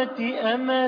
الحياة أمل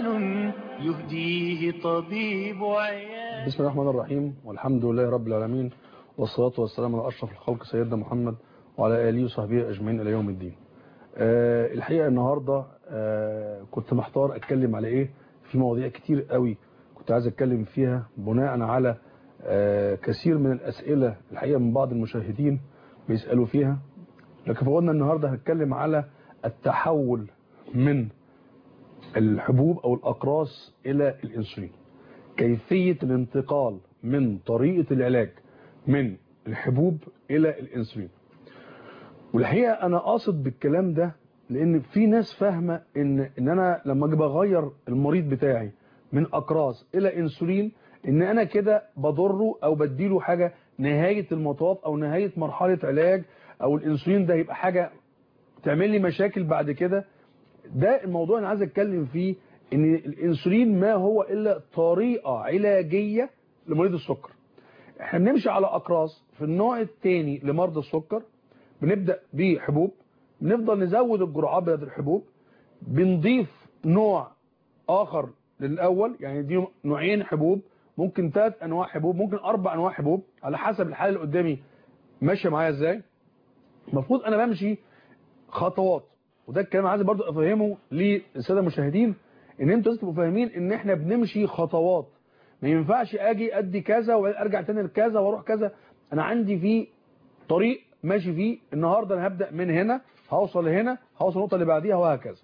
يهديه طبيب عيال. بسم الله الرحمن الرحيم، والحمد لله رب العالمين، والصلاة والسلام على أشرف الخلق سيدنا محمد وعلى آله وصحبه أجمعين إلى يوم الدين. الحقيقة النهاردة كنت محتار أتكلم على إيه. في مواضيع كتير قوي كنت عايز أتكلم فيها بناء على كثير من الأسئلة الحقيقة من بعض المشاهدين بيسألوا فيها، لكن فقلنا النهاردة هتكلم على التحول من الحبوب أو الأقراص إلى الإنسولين، كيفية الانتقال من طريقة العلاج من الحبوب إلى الإنسولين. والحقيقة أنا قاصد بالكلام ده لأن في ناس فاهمة إن أنا لما أجي بغير المريض بتاعي من أقراص إلى إنسولين إن أنا كده بضره أو بديله حاجة نهاية المطاف أو نهاية مرحلة علاج، أو الإنسولين ده يبقى حاجة تعمل لي مشاكل بعد كده. ده الموضوع أنا عايز أتكلم فيه، ان الانسولين ما هو الا طريقة علاجية لمريض السكر. احنا بنمشي على اقراص في النوع الثاني لمرضى السكر، بنبدأ بحبوب، بنفضل نزود الجرعات بتاعت الحبوب، بنضيف نوع اخر للاول، يعني دي نوعين حبوب، ممكن 3 انواع حبوب، ممكن 4 انواع حبوب على حسب الحالة اللي قدامي ماشيه معايا ازاي. المفروض انا بمشي خطوات، وده الكلام عايز برضو افهمه للساده المشاهدين، ان انتوا لازم تبقوا فاهمين ان احنا بنمشي خطوات. ما ينفعش اجي ادي كذا وارجع تاني لكذا واروح كذا. انا عندي في طريق ماشي فيه، النهارده انا هبدا من هنا، هوصل لهنا، هوصل النقطه اللي بعديها، وهكذا.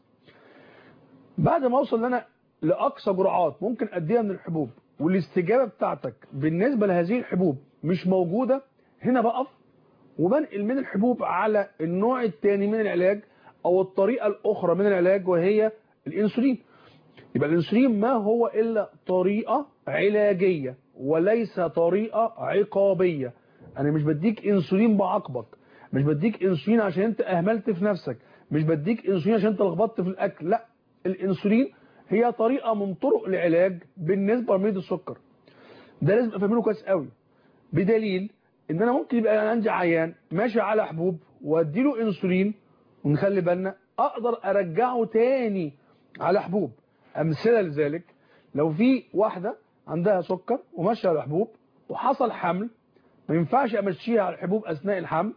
بعد ما اوصل انا لاقصى جرعات ممكن اديها من الحبوب، والاستجابه بتاعتك بالنسبه لهذه الحبوب مش موجوده، هنا بقف وبنقل من الحبوب على النوع الثاني من العلاج او الطريقة الاخرى من العلاج، وهي الانسولين. يبقى الانسولين ما هو الا طريقة علاجية وليس طريقة عقابية. انا مش بديك انسولين بعاقبك، مش بديك انسولين عشان انت اهملت في نفسك، مش بديك انسولين عشان انت لخبطت في الاكل، لا. الانسولين هي طريقة من طرق العلاج بالنسبة لمريض السكر. ده لازم افهمه كويس قوي، بدليل ان انا ممكن يبقى عندي عيان ماشي على حبوب واديله انسولين، ونخلي بالنا اقدر ارجعه تاني على حبوب. امثله لذلك، لو في واحده عندها سكر وماشيه على حبوب وحصل حمل، ما ينفعش امشيها على الحبوب اثناء الحمل،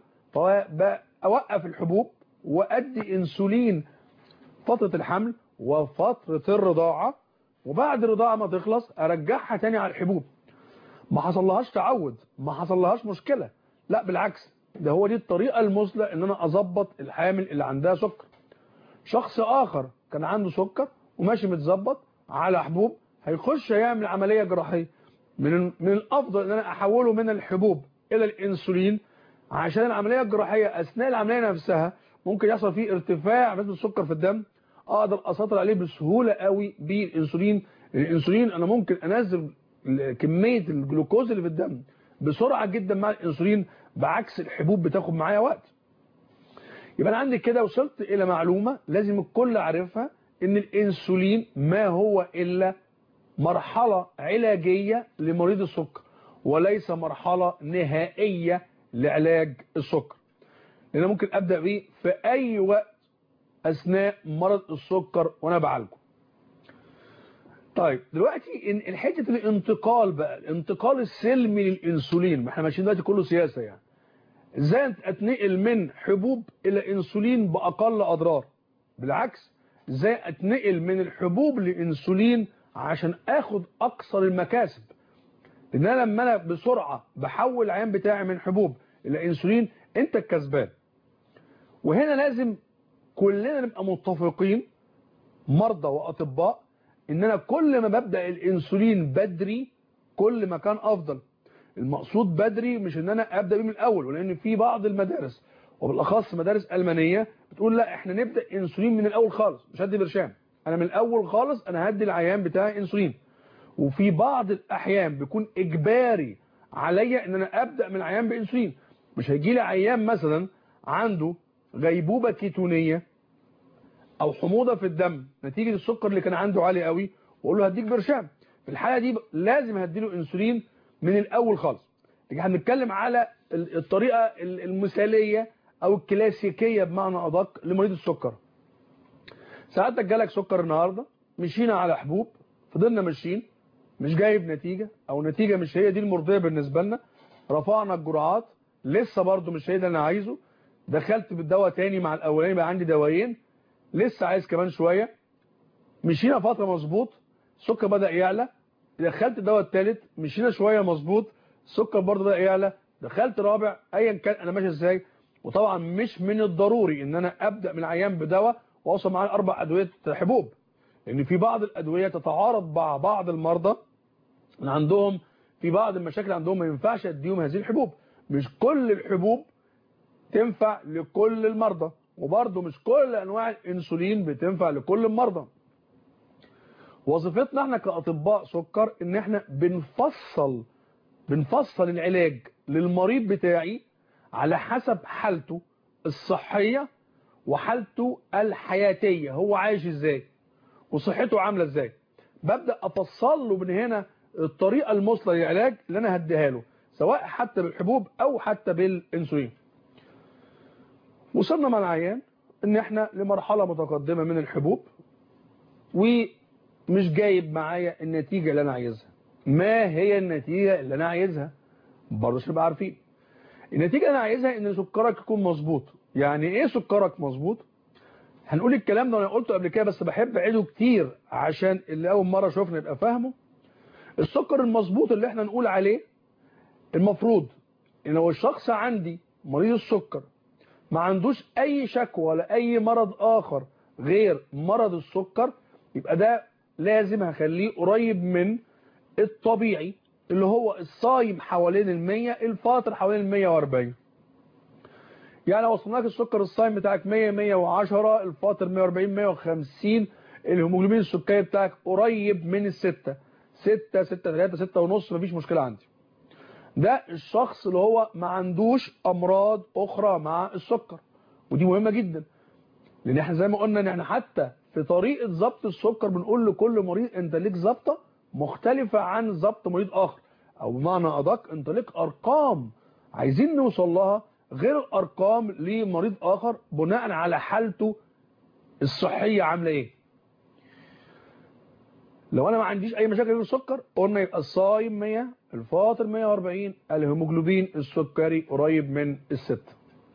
فاوقف الحبوب وادي انسولين فتره الحمل وفتره الرضاعه، وبعد الرضاعه ما تخلص ارجعها تاني على الحبوب. ما حصلهاش تعود، ما حصلهاش مشكلة، لا بالعكس، ده هو دي الطريقة المثلى ان انا اظبط الحامل اللي عندها سكر. شخص اخر كان عنده سكر وماشي متظبط على حبوب، هيخش يعمل عملية جراحية، من الافضل ان انا احوله من الحبوب الى الانسولين، عشان العملية الجراحية اثناء العملية نفسها ممكن يحصل فيه ارتفاع نسبة السكر في الدم، اقدر اسيطر عليه بسهولة قوي بالانسولين. الانسولين انا ممكن انزل كمية الجلوكوز اللي في الدم بسرعة جدا مع الانسولين، بعكس الحبوب بتاخد معايا وقت. يبقى انا عندي كده وصلت الى معلومة لازم الكل عارفها، ان الانسولين ما هو الا مرحلة علاجية لمريض السكر، وليس مرحلة نهائية لعلاج السكر. لان ممكن ابدأ بيه في اي وقت اثناء مرض السكر وانا بعالجه. طيب دلوقتي الحته الانتقال بقى، الانتقال السلمي للانسولين، ما احنا ماشيين دلوقتي كله سياسه يعني. ازاي اتنقل من حبوب الى انسولين باقل اضرار؟ بالعكس، ازاي اتنقل من الحبوب لانسولين عشان اخد اقصى المكاسب؟ لان انا لما انا بسرعه بحول العيان بتاعي من حبوب الى انسولين، انت الكسبان. وهنا لازم كلنا نبقى متفقين، مرضى واطباء، ان انا كل ما ببدأ الانسولين بدري كل ما كان افضل. المقصود بدري مش ان انا ابدأ بيه من الاول، ولان في بعض المدارس وبالاخص مدارس المانية بتقول لا احنا نبدأ انسولين من الاول خالص، مش هدي برشام، انا من الاول خالص انا هدي العيان بتاعي انسولين. وفي بعض الاحيان بيكون اجباري عليا ان انا ابدأ من العيان بانسولين. مش هيجي لي عيان مثلا عنده غيبوبة كيتونية او حموضه في الدم نتيجه السكر اللي كان عنده عالي قوي، واقول له هديك برشام. في الحاله دي لازم هديله انسولين من الاول خالص. احنا هنتكلم على الطريقه المثاليه او الكلاسيكيه بمعنى ادق لمريض السكر. ساعتك جالك سكر النهارده مشينا على حبوب، فضلنا ماشيين مش جايب نتيجة او نتيجة مش هي دي المرضية بالنسبة لنا، رفعنا الجرعات لسه برضو مش هي ده انا عايزه، دخلت بالدواء تاني مع الاولاني بقى عندي دوايين، لسه عايز كمان شوية، مشينا فترة مظبوط، السكر بدأ يعلى، دخلت الدواء الثالث، مشينا شوية مظبوط، السكر برضو بدأ يعلى، دخلت رابع، ايا كان انا ماشي ازاي. وطبعا مش من الضروري ان انا ابدأ من العيان بدواء واوصل معاه 4 ادوية حبوب، لان في بعض الادوية تتعارض مع بعض المرضى اللي عندهم في بعض المشاكل عندهم ما ينفعش اديهم هذه الحبوب. مش كل الحبوب تنفع لكل المرضى، وبرضه مش كل انواع الانسولين بتنفع لكل المرضى. وظيفتنا احنا كاطباء سكر ان احنا بنفصل العلاج للمريض بتاعي على حسب حالته الصحية وحالته الحياتية، هو عايش ازاي وصحته عاملة ازاي. ببدأ افصل له من هنا الطريقة المثلى للعلاج اللي انا هديها له، سواء حتى بالحبوب او حتى بالانسولين. وصلنا مع العيان ان احنا لمرحلة متقدمة من الحبوب ومش جايب معايا النتيجة اللي انا عايزها. ما هي النتيجة اللي انا عايزها؟ برضه عشان نبقى عارفين النتيجة اللي انا عايزها ان سكرك يكون مظبوط. يعني ايه سكرك مظبوط؟ هنقول الكلام ده وانا قلته قبل كده بس بحب اعيده كتير عشان اللي اول مرة شوفنا يبقى فاهمه. السكر المظبوط اللي احنا نقول عليه المفروض ان لو الشخص عندي مريض السكر ما عندوش اي شكوى ولا اي مرض اخر غير مرض السكر، يبقى ده لازم هخليه قريب من الطبيعي اللي هو الصايم حوالين 100، الفاطر حوالين 140. يعني لو وصلناك السكر الصايم بتاعك 100 110، الفاطر 140 150، الهيموجلوبين السكري بتاعك قريب من الستة 6 6 3 6 ونص، مفيش مشكلة عندي. ده الشخص اللي هو ما عندوش امراض اخرى مع السكر، ودي مهمة جدا لان احنا زي ما قلنا ان احنا حتى في طريقة ضبط السكر بنقول لكل مريض انت ليك ضبطة مختلفة عن ضبط مريض اخر، او بمعنى ادق انت ليك ارقام عايزين نوصل لها غير الارقام لمريض اخر بناء على حالته الصحية عاملة ايه. لو انا ما عنديش اي مشاكل في السكر قلنا يبقى الصايم 100، الفاطر 140، الهيموجلوبين السكري قريب من الستة.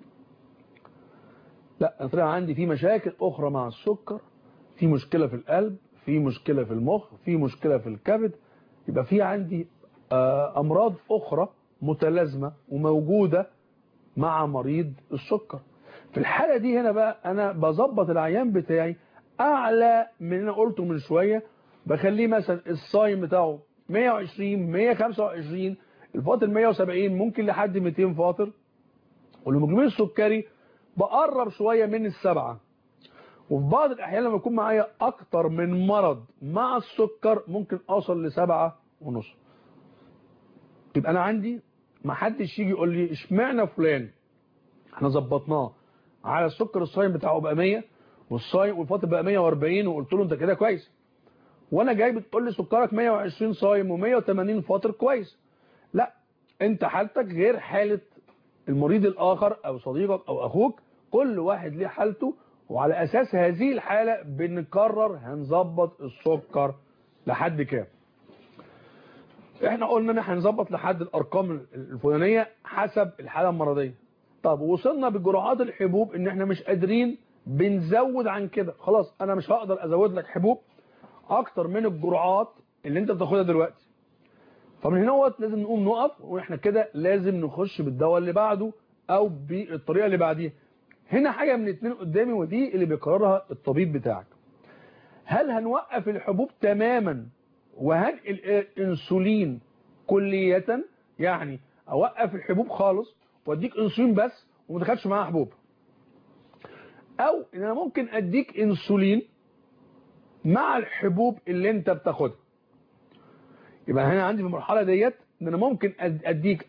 لا طلع عندي في مشاكل اخرى مع السكر، في مشكلة في القلب، في مشكلة في المخ، في مشكلة في الكبد، يبقى في عندي امراض اخرى متلازمة وموجودة مع مريض السكر. في الحالة دي هنا بقى انا بظبط العيان بتاعي اعلى من اللي انا قلته من شوية، بخليه مثلا الصايم بتاعه 120 125، الفاطر 170 ممكن لحد 200 فاطر، والهيموجلوبين السكري بقرب شوية من السبعة. وفي بعض الأحيان لما يكون معايا أكتر من مرض مع السكر ممكن أوصل ل7.5. يبقى أنا عندي ما حدش يجي يقول لي اشمعنى فلان احنا ظبطناه على السكر الصايم بتاعه بقى 100 والصايم والفاطر بقى 140 وقلت له انت كده كويس، وانا جاي بتقول لي سكرك 120 صايم و180 فاطر كويس. لا، انت حالتك غير حالة المريض الاخر او صديقك او اخوك، كل واحد ليه حالته، وعلى اساس هذه الحالة بنقرر هنظبط السكر لحد كام. احنا قلنا ان احنا هنظبط لحد الارقام الفلانية حسب الحالة المرضية. طب وصلنا بجرعات الحبوب ان احنا مش قادرين بنزود عن كده، خلاص انا مش هقدر ازود لك حبوب اكتر من الجرعات اللي انت بتاخدها دلوقتي. فمن هنا لازم نقوم نقف، واحنا كده لازم نخش بالدواء اللي بعده او بالطريقه اللي بعديها. هنا حاجه من اتنين قدامي ودي اللي بيقررها الطبيب بتاعك. هل هنوقف الحبوب تماما وهنقل الانسولين كلية، يعني اوقف الحبوب خالص واديك انسولين بس وما تاخدش معاها حبوب، او ان انا ممكن اديك انسولين مع الحبوب اللي انت بتاخدها. يبقى هنا عندي في المرحله ديت ان انا ممكن اديك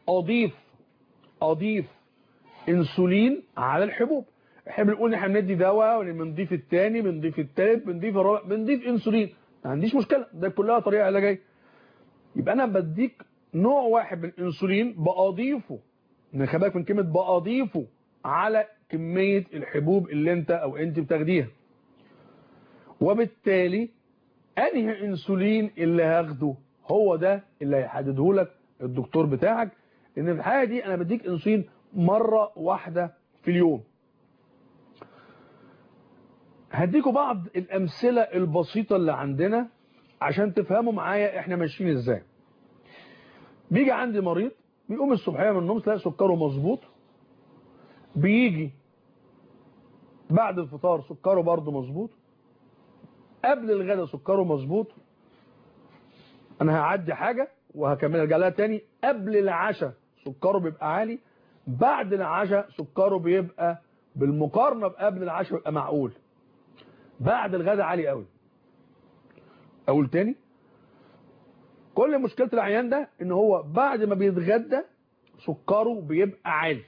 اضيف انسولين على الحبوب. احنا بنقول ان احنا بندي دواء وبنضيف الثاني بنضيف الثالث بنضيف الرابع بنضيف انسولين، ما عنديش مشكله، ده كلها طريقه علاجيه. يبقى انا بديك نوع واحد من الانسولين بأضيفه، خلي بالك من كلمه بأضيفه على كميه الحبوب اللي انت او انت بتاخديها، وبالتالي انهي انسولين اللي هاخده هو ده اللي هيحدده لك الدكتور بتاعك. ان في الحاله دي انا بديك انسولين مره واحده في اليوم. هديكوا بعض الامثله البسيطه اللي عندنا عشان تفهموا معايا احنا ماشيين ازاي. بيجي عندي مريض بيقوم الصبحيه من النوم تلاقي سكره مظبوط، بيجي بعد الفطار سكره برضه مظبوط، قبل الغداء سكره مظبوط. انا هعدي حاجه وهكمل ارجع لها تاني. قبل العشاء سكره بيبقى عالي، بعد العشاء سكره بيبقى بالمقارنه بقبل العشاء بيبقى معقول، بعد الغداء عالي قوي. اقول تاني، كل مشكله العيان ده ان هو بعد ما بيتغدى سكره بيبقى عالي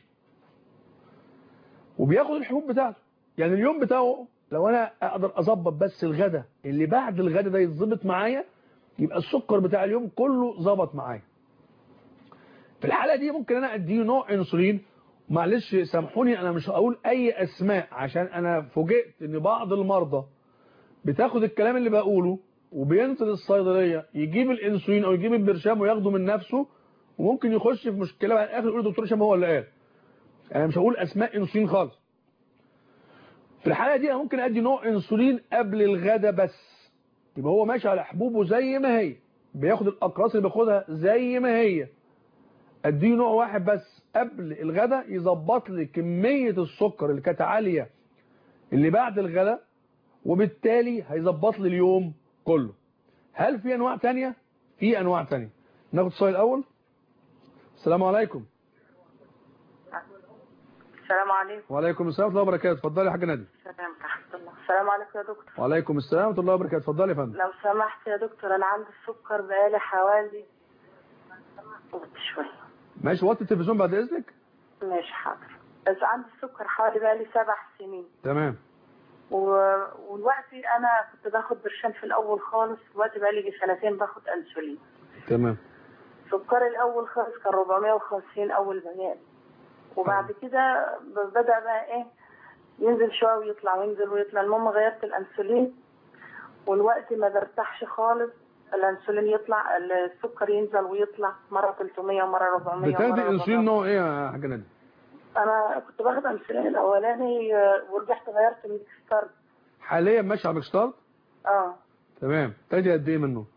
وبياخد الحبوب بتاعته. يعني اليوم بتاعه لو انا اقدر اظبط بس الغداء اللي بعد الغداء ده يتظبط معايا، يبقى السكر بتاع اليوم كله ظبط معايا. في الحاله دي ممكن انا اديه نوع انسولين. معلش سامحوني انا مش هقول اي اسماء عشان انا فوجئت ان بعض المرضى بتاخد الكلام اللي بقوله وبينزل الصيدليه يجيب الانسولين او يجيب البرشام وياخده من نفسه، وممكن يخش في مشكله بعد الاخر يقول الدكتور هشام هو اللي قال. انا مش هقول اسماء انسولين خالص. في الحاله دي انا ممكن ادي نوع انسولين قبل الغداء بس، يبقى هو ماشي على حبوبه زي ما هي، بياخد الاقراص اللي بياخدها زي ما هي. اديه نوع واحد بس قبل الغداء يظبط لي كميه السكر اللي كانت عاليه اللي بعد الغداء، وبالتالي هيظبط لي اليوم كله. هل في انواع تانية؟ في انواع تانية. ناخد السؤال الاول. السلام عليكم. السلام عليكم. وعليكم السلام ورحمه الله وبركاته. اتفضلي يا حاجه ناديه. السلام عليكم يا دكتور. وعليكم السلام ورحمه الله وبركاته. اتفضلي يا فندم. لو سمحت يا دكتور، انا عندي السكر بقالي حوالي شويه. ماشي، وطي التلفزيون بعد اذنك. ماشي حاضر. بس عندي السكر حوالي بقالي 7 سنين. تمام. والوقتي انا كنت باخد برشام في الاول خالص، دلوقتي بقالي 2 سنين باخد انسولين. تمام. سكري الاول خالص كان 450 اول بيان، وبعد كده بدا بقى ايه ينزل شويه ويطلع وينزل ويطلع. المهم غيرت الانسولين، والوقت ما برتاحش خالص. الانسولين يطلع، السكر ينزل ويطلع، مره 300 ومره 400. بتاخدي انسولين نوع ايه يا حاجه ناديه؟ انا كنت باخد انسولين الاولاني ورجعت غيرت الميكستارد. حاليا ماشي على ميكستارد؟ تمام. تاخدي قد ايه منه؟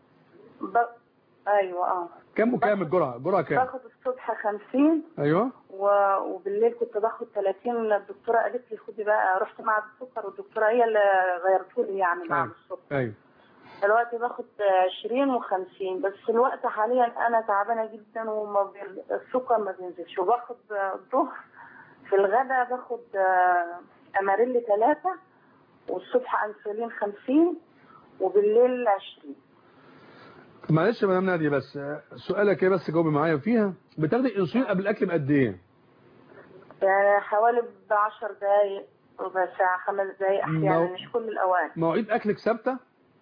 ايوه كام وكام الجرعه كام؟ باخد الصبح 50. ايوه. وبالليل كنت باخد 30. الدكتوره قالت لي خدي بقى، رحت معهد السكر والدكتوره هي اللي غيرته لي يعني معهد السكر. ايوه. دلوقتي باخد 20 و50. بس الوقت حاليا انا تعبانه جدا السكر ما بينزلش. وباخد الظهر في الغداء باخد اماريل 3، والصبح انسولين 50، وبالليل 20. معلش يا مدام ناديه بس سؤالك ايه بس جاوبي معايا فيها. بتاخدي انسولين قبل الاكل بقد ايه؟ يعني حوالي ب10 دقايق، ربع ساعه، 5 دقايق احيانا، مش كل الاوقات. مواعيد اكلك ثابته؟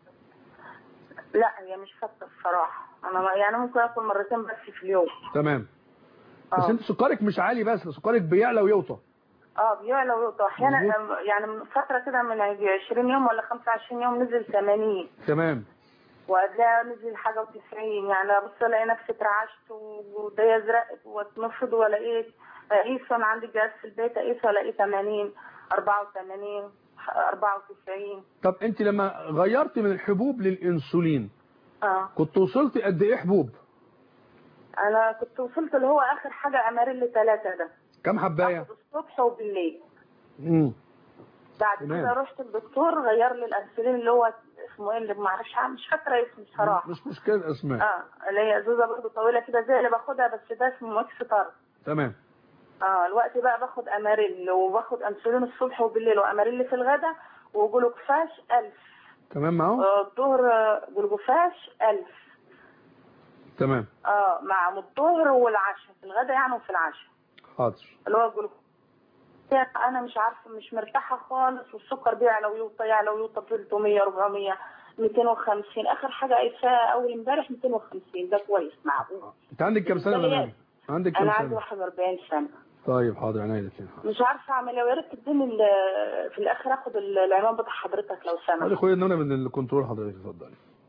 لا هي مش ثابته الصراحه. انا يعني ممكن اكل مرتين بس في اليوم. تمام. بس انت سكرك مش عالي، بس سكرك بيعلى ويوطى. بيعلى ويوطى احيانا. يعني من فتره كده من 20 يوم ولا 25 يوم نزل 80. تمام. وقبلها نزل حاجه و90. يعني ابص الاقي نفسي اترعشت وايديا ازرقت واتنفض، والاقيت اقيس وانا عندي جهاز في البيت، اقيس والاقي 80، 84، 94. طب انت لما غيرت من الحبوب للانسولين كنت وصلت قد ايه حبوب؟ انا كنت وصلت اللي هو اخر حاجه اماريل 3 ده. كم حبايه؟ الصبح وبالليل. بعد كده رحت الدكتور غير لي الانسولين اللي هو اسمه ايه اللي ما اعرفش، مش فاكره اسمه بصراحه. مش مشكله اسماء. اللي هي زوزه برضه طويله كده زي اللي باخدها، بس ده اسمه ماكستار. تمام. الوقت بقى باخد اماريل، وباخد انسولين الصبح وبالليل، واماريل في الغداء، وجلوكفاش 1000. تمام معه؟ الظهر جلوكفاش 1000. تمام. مع الظهر والعشاء، في الغداء يعني وفي العشاء. حاضر. اللي هو جلوكفاش. انا مش عارفه، مش مرتاحه خالص، والسكر بيعلى ويوطى، يعلى ويوطى 300 400 250. اخر حاجه قايساها اول امبارح 250. ده كويس معقول. انت عندك كام سنه يا مدام؟ عندك كام سنه؟ انا عندي 41 سنه. طيب حاضر عينيا الاثنين. مش عارفه اعمل ايه، ويا ريت تديني في الاخر اخد العنوان بتاع حضرتك لو سمحت. خدي اخويا ان انا من الكنترول. حضرتك اتفضلي.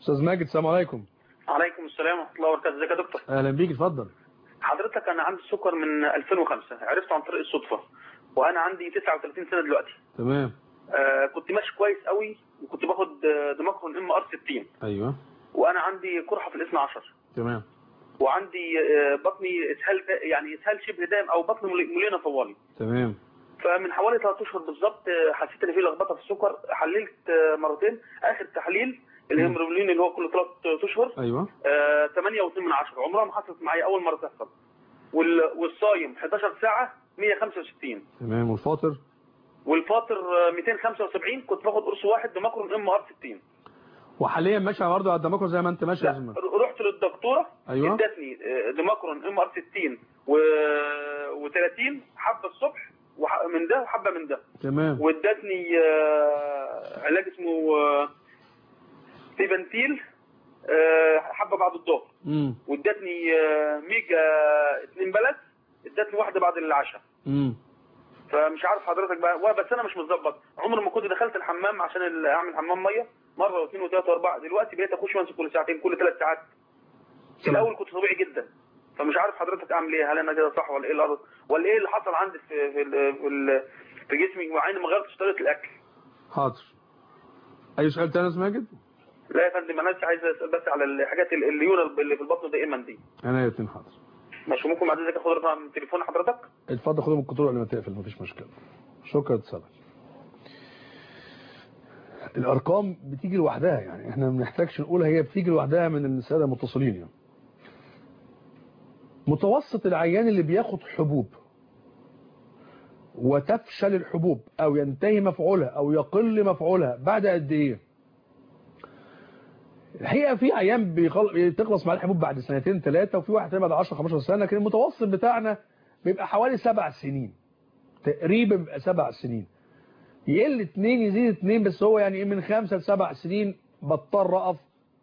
استاذ ماجد السلام عليكم. عليكم السلام ورحمه الله وبركاته. ازيك يا دكتور؟ اهلا بيك اتفضل. حضرتك انا عندي السكر من 2005 عرفته عن طريق الصدفه وانا عندي 39 سنه دلوقتي. تمام. كنت ماشي كويس قوي وكنت باخد دماغون ام ار 60. ايوه. وانا عندي قرحه في الاثنى عشر. تمام. وعندي بطني اسهال، يعني اسهال شبه دائم او بطن مليانه طوالي. تمام. فمن حوالي 3 اشهر بالظبط حسيت ان في لخبطه في السكر، حللت مرتين. اخر تحليل الهيموجلوبين اللي هو كل 3 اشهر ايوه 8.2، عمرها ما حصلت معايا، اول مره تحصل. والصايم 11 ساعه 165. تمام. والفاطر 275. كنت باخد قرص واحد دماكرون ام ار 60. وحاليا ماشي برضه على الدماكرون زي ما انت ماشي؟ رحت للدكتوره. ايوه. ادتني دماكرون ام ار 60 و30 حبه الصبح من ده وحبه من ده. تمام. وادتني علاج اسمه سيبنتيل حبه بعد الظهر. وادتني ميجا 2 بلد، ادتني واحده بعد العشاء. فمش عارف حضرتك بقى، بس انا مش متظبط. عمري ما كنت دخلت الحمام عشان اعمل حمام ميه مره واثنين وثلاثه واربعه، دلوقتي بقيت اخش وانسى كل ساعتين، كل 3 ساعات. في الاول كنت طبيعي جدا، فمش عارف حضرتك اعمل ايه، هل انا كده صح ولا ايه الارض ولا ايه اللي حصل عندي في جسمي مع اني ما غيرتش طريقه الاكل. حاضر. اي سؤال تاني يا استاذ ماجد؟ لا يا فندم، انا عايز اسال بس على الحاجات الليونه اللي في البطن دائما دي. انا الاثنين. حاضر. ماشي، ممكن بعد ذلك اخد رقم تليفون حضرتك؟ اتفضل خده من الكنترول قبل ما تقفل، مفيش مشكله. شكرا لسلام. الارقام بتيجي لوحدها، يعني احنا ما بنحتاجش نقول، هي بتيجي لوحدها من الساده المتصلين. يعني متوسط العيان اللي بياخد حبوب وتفشل الحبوب او ينتهي مفعولها او يقل مفعولها بعد قد ايه؟ الحقيقه في عيان بتخلص مع الحبوب بعد 2 3 وفي واحد بعد 10 15 سنه، لكن المتوسط بتاعنا بيبقى حوالي 7 سنين تقريبا، بيبقى 7 سنين. يقل 2 يزيد 2، بس هو يعني من 5 ل 7 سنين بضطر اقف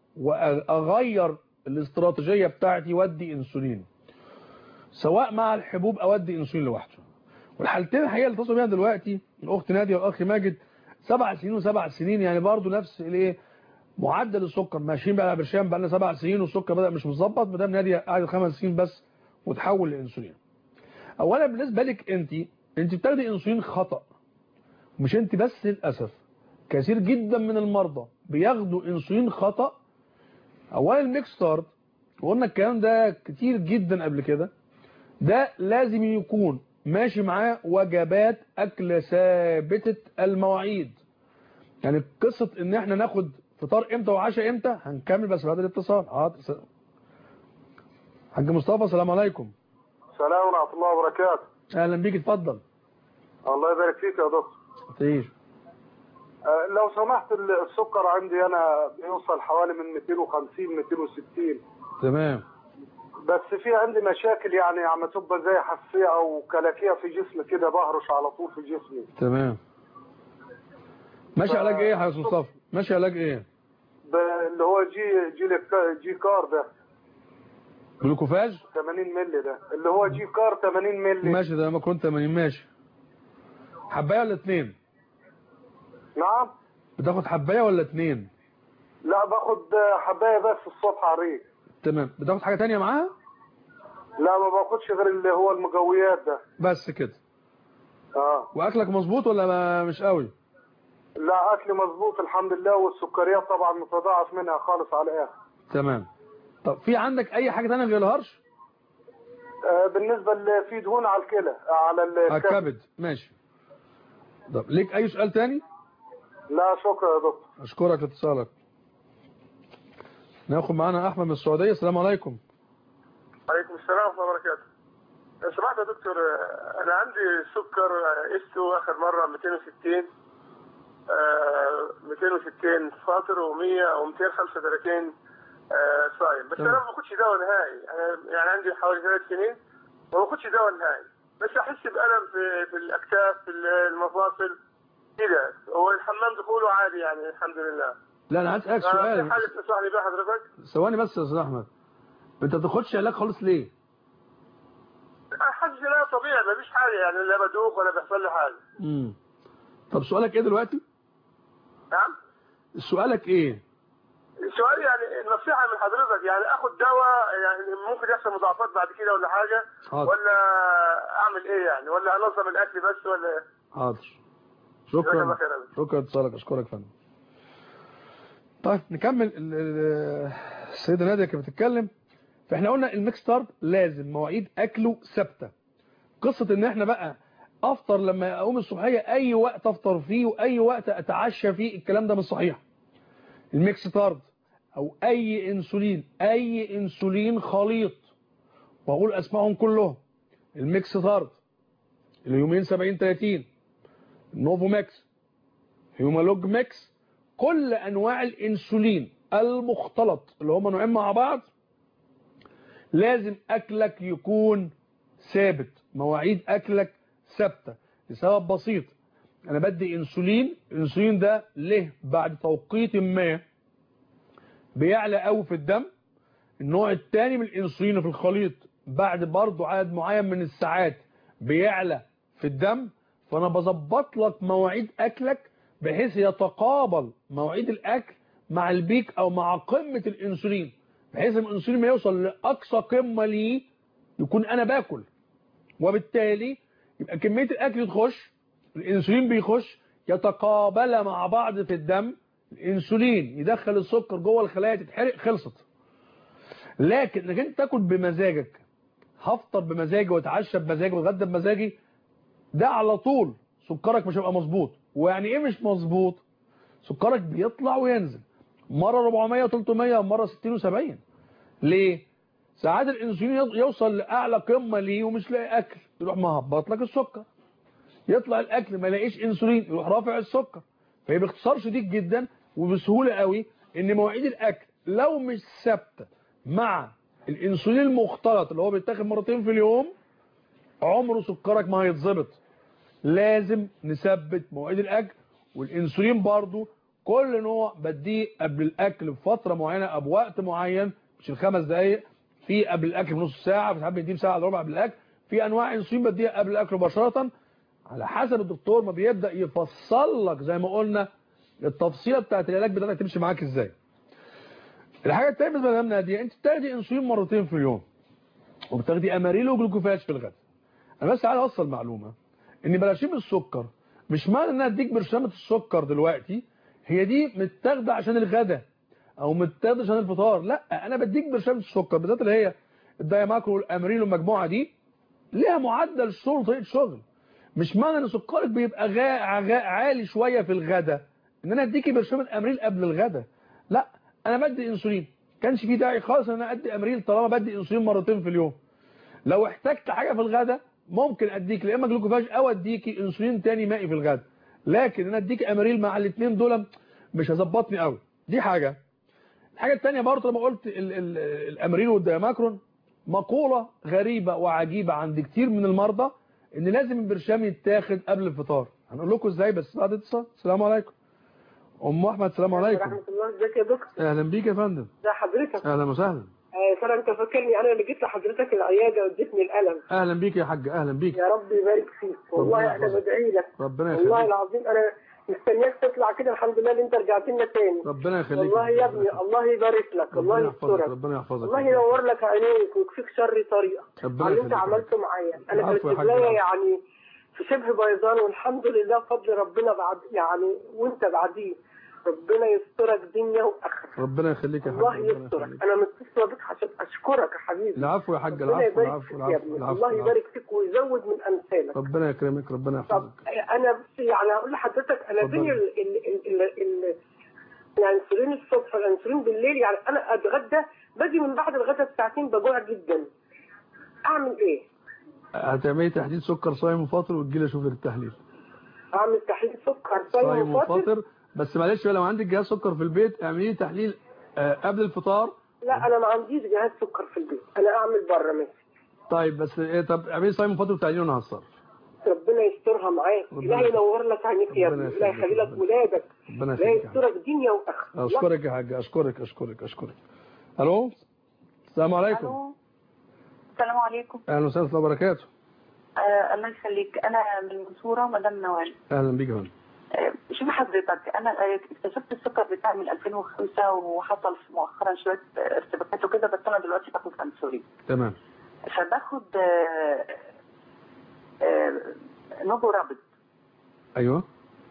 واغير الاستراتيجيه بتاعتي وادي انسولين، سواء مع الحبوب او ادي انسولين لوحده. والحالتين الحقيقه اللي اتصلوا بيها دلوقتي الاخت ناديه والاخ ماجد 7 سنين و7 سنين، يعني برضو نفس الايه معدل السكر ماشيين بقى برشام بقى لنا 7 سنين والسكر بدا مش متظبط. مدام ناديه قعدت 5 سنين بس وتحول لانسولين. اولا بالنسبه لك انت بتاخدي انسولين خطا، مش انت بس، للاسف كثير جدا من المرضى بياخدوا انسولين خطا. اولا الميكس ستارت، وقلنا الكلام ده كتير جدا قبل كده، ده لازم يكون ماشي معاه وجبات اكل ثابته المواعيد. يعني قصه ان احنا ناخد فطار امتى وعشاء امتى هنكمل بس بعد الاتصال. حاضر. حاج مصطفى السلام عليكم. السلام ورحمه الله وبركاته. اهلا بيك اتفضل. الله يبارك فيك يا دكتور. تعيش. لو سمحت، السكر عندي انا بيوصل حوالي من 250 260. تمام. بس في عندي مشاكل، يعني عم تبقى زي حساسيه او كلاكيه في جسمي كده، بهرش على طول في جسمي. تمام. ماشي علاج ايه يا حاج مصطفى؟ ماشي علاج ايه؟ اللي هو جي كار ده. جلوكوفاج 80 مللي ده، اللي هو جي كار 80 مللي. ماشي، ده لما كنت 80. ماشي. حبايه ولا 2؟ نعم. بتاخد حبايه ولا 2؟ لا، باخد حبايه بس الصبح على الريق. تمام. بتاخد حاجه ثانيه معاها؟ لا، ما باخدش غير اللي هو المقويات ده بس كده. واكلك مظبوط ولا مش قوي؟ لا، اكلي مظبوط الحمد لله، والسكريات طبعا متضاعف منها خالص على الاخر. تمام. طب في عندك اي حاجه ثانيه غير الهرش؟ بالنسبه في دهون على الكلى، على الكبد. ماشي. طب ليك اي سؤال ثاني؟ لا شكرا يا دكتور. اشكرك لاتصالك. ناخد معانا احمد من السعوديه. السلام عليكم. عليكم السلام ورحمه الله وبركاته. لو سمحت يا دكتور، انا عندي سكر قسته اخر مره 260 فاطر و100 و235 صايم، بس انا ما باخدش دواء نهائي. انا يعني عندي حوالي 3 سنين ما باخدش دواء نهائي، بس احس بالم في الاكتاف، في المفاصل كده، هو الحمام دخوله عادي يعني الحمد لله. لا انا عايز اسالك سؤال. في حاجه تنصحني بيها حضرتك؟ ثواني بس يا استاذ احمد، انت ما بتاخدش علاج خالص ليه؟ حاسس لا طبيعي، مفيش حاجه يعني، لا بدوخ ولا بيحصل لي حاجه. طب سؤالك ايه دلوقتي؟ نعم. سؤالك ايه؟ سؤال يعني النصيحه من حضرتك، يعني اخد دواء يعني ممكن يحصل مضاعفات بعد كده ولا حاجه؟ حاضر. ولا اعمل ايه يعني؟ ولا انظم الاكل بس ولا ايه؟ حاضر. شكرا اتصالك. اشكرك فندم. طيب نكمل. السيده ناديه كانت بتتكلم، فاحنا قلنا الميكس ستارت لازم مواعيد اكله ثابته. قصه ان احنا بقى افطر لما اقوم الصبحيه اي وقت افطر فيه واي وقت اتعشى فيه، الكلام ده مش صحيح. الميكس ستارت او اي انسولين خليط، واقول اسمائهم كلهم: الميكس ستارت، اليومين 70-30، النوفو ميكس، هيومالوج ميكس، كل انواع الانسولين المختلط اللي هم نوعين مع بعض، لازم اكلك يكون ثابت، مواعيد اكلك ثابته لسبب بسيط. انا بدي انسولين، الانسولين ده له بعد توقيت ما بيعلى قوي في الدم. النوع الثاني من الانسولين في الخليط بعد برضه عدد معين من الساعات بيعلى في الدم. فانا بظبط لك مواعيد اكلك بحيث يتقابل مواعيد الاكل مع البيك او مع قمه الانسولين، بحيث ان الانسولين ما يوصل لاقصى قمه ليه يكون انا باكل، وبالتالي يبقى كميه الاكل تخش، الانسولين بيخش، يتقابل مع بعض في الدم، الانسولين يدخل السكر جوه الخلايا تتحرق، خلصت. لكن انك انت تاكل بمزاجك، هفطر بمزاجي واتعشى بمزاجي واتغدى بمزاجي، ده على طول سكرك مش هيبقى مظبوط. ويعني ايه مش مظبوط؟ سكرك بيطلع وينزل، مره 400 و300 ومره 60 و70. ليه؟ ساعات الانسولين يوصل لاعلى قمه ليه ومش لاقي اكل، يروح مهبط لك السكر. يطلع الاكل ما يلاقيش انسولين، يروح رافع السكر. فهي باختصار شديد جدا وبسهوله قوي ان مواعيد الاكل لو مش ثابته مع الانسولين المختلط اللي هو بيتاخد مرتين في اليوم، عمره سكرك ما هيتظبط. لازم نثبت مواعيد الاكل. والانسولين برضو كل نوع بديه قبل الاكل بفتره معينه او بوقت معين، مش ال5 دقائق، في قبل الاكل بنص ساعه، في ساعات بديه ساعه الا ربع قبل الاكل. في انواع انسولين بديها قبل الاكل مباشره، على حسب الدكتور ما بيبدا يفصل لك زي ما قلنا التفصيله بتاعت العلاج بتاعتك تمشي معاك ازاي. الحاجه الثانيه بالنسبه لنا دي، انت بتاخدي انسولين مرتين في اليوم وبتاخدي اماريل وجلوكوفاج في الغداء. انا بس عايز اوصل معلومه ان براشيم السكر مش معنى ان انا اديك برشامه السكر دلوقتي هي دي متاخده عشان الغداء او متاخده عشان الفطار. لا، انا بديك برشامه السكر بالذات اللي هي الدايماكرو والاماريل والمجموعه دي ليها معدل شغل وطريقه شغل. مش معنى ان سكرك بيبقى عالي شويه في الغداء ان انا اديكي برشامه اماريل قبل الغداء. لا، انا بدي انسولين، كانش في داعي خالص ان انا ادي اماريل طالما بدي انسولين مرتين في اليوم. لو احتجت حاجه في الغداء ممكن اديك يا اما جلوكوفاج او اديكي انسولين تاني مائي في الغداء، لكن انا اديكي اماريل مع الاثنين دول مش هظبطني قوي. دي حاجه. الحاجه الثانيه برضه لما قلت الاماريل والدايماكرون، مقوله غريبه وعجيبه عند كتير من المرضى ان لازم البرشام يتاخد قبل الفطار. هنقول لكم ازاي بس بعد اتصال. السلام عليكم ام احمد. السلام عليكم ورحمه الله. ازيك يا دكتور؟ اهلا بيك يا فندم. ازي حضرتك؟ اهلا وسهلا. ترى انت فاكرني انا اللي جيت لحضرتك العياده واديتني القلم. اهلا بيك يا حاج. اهلا بيك. يا رب يبارك فيك. والله انا بدعي لك. ربنا يخليك. والله العظيم انا مستنياك تطلع كده. الحمد لله ان انت رجعت لنا تاني. ربنا يخليك. والله يا ابني الله يبارك لك. الله يسترك. ربنا يحفظك. الله ينور لك عينيك ويكفيك شر طريقه على اللي انت عملته معايا. انا كنت بدايه يعني في شبه بيضان، والحمد لله بفضل ربنا بعد يعني وانت بعديه. ربنا يسترك دنيا واخره. ربنا يخليك يا حاج. الله يسترك. انا متصله بك عشان اشكرك يا حبيبي. العفو يا حاج. العفو. الله يبارك فيك ويزود من امثالك. ربنا يكرمك. ربنا يحفظك. انا بس يعني هقول لحضرتك انا بين الانسولين الصبح والانسولين بالليل، يعني انا اتغدى باجي من بعد الغداء بساعتين بجوع جدا. اعمل ايه؟ هتعملي تحليل سكر صايم وفاطر وتجيلي اشوف لك التحليل. اعمل تحليل سكر صايم وفاطر بس معلش لو عندك جهاز سكر في البيت اعملي تحليل قبل الفطار. لا انا ما عنديش جهاز سكر في البيت، انا اعمل بره ماشي. طيب بس طب اعملي صايم وفاطر وتعالي وانا هتصرف. ربنا يسترها معاك. الله ينور لك عينيك يا ابني. الله يخلي لك ولادك. ربنا يسترك دنيا واخره. اشكرك يا حاج. اشكرك. الو السلام عليكم. الو السلام عليكم. اهلا وسهلا ورحمه الله وبركاته. الله يخليك. انا من المنصوره مدام نوال. اهلا بيك يا فندم. شوف حضرتك، انا اكتشفت السكر بتاعي من 2005 وحصل مؤخرا شويه ارتباكات وكده، بس انا دلوقتي باخد انسولين. تمام. فباخد نوفو رابد. ايوه.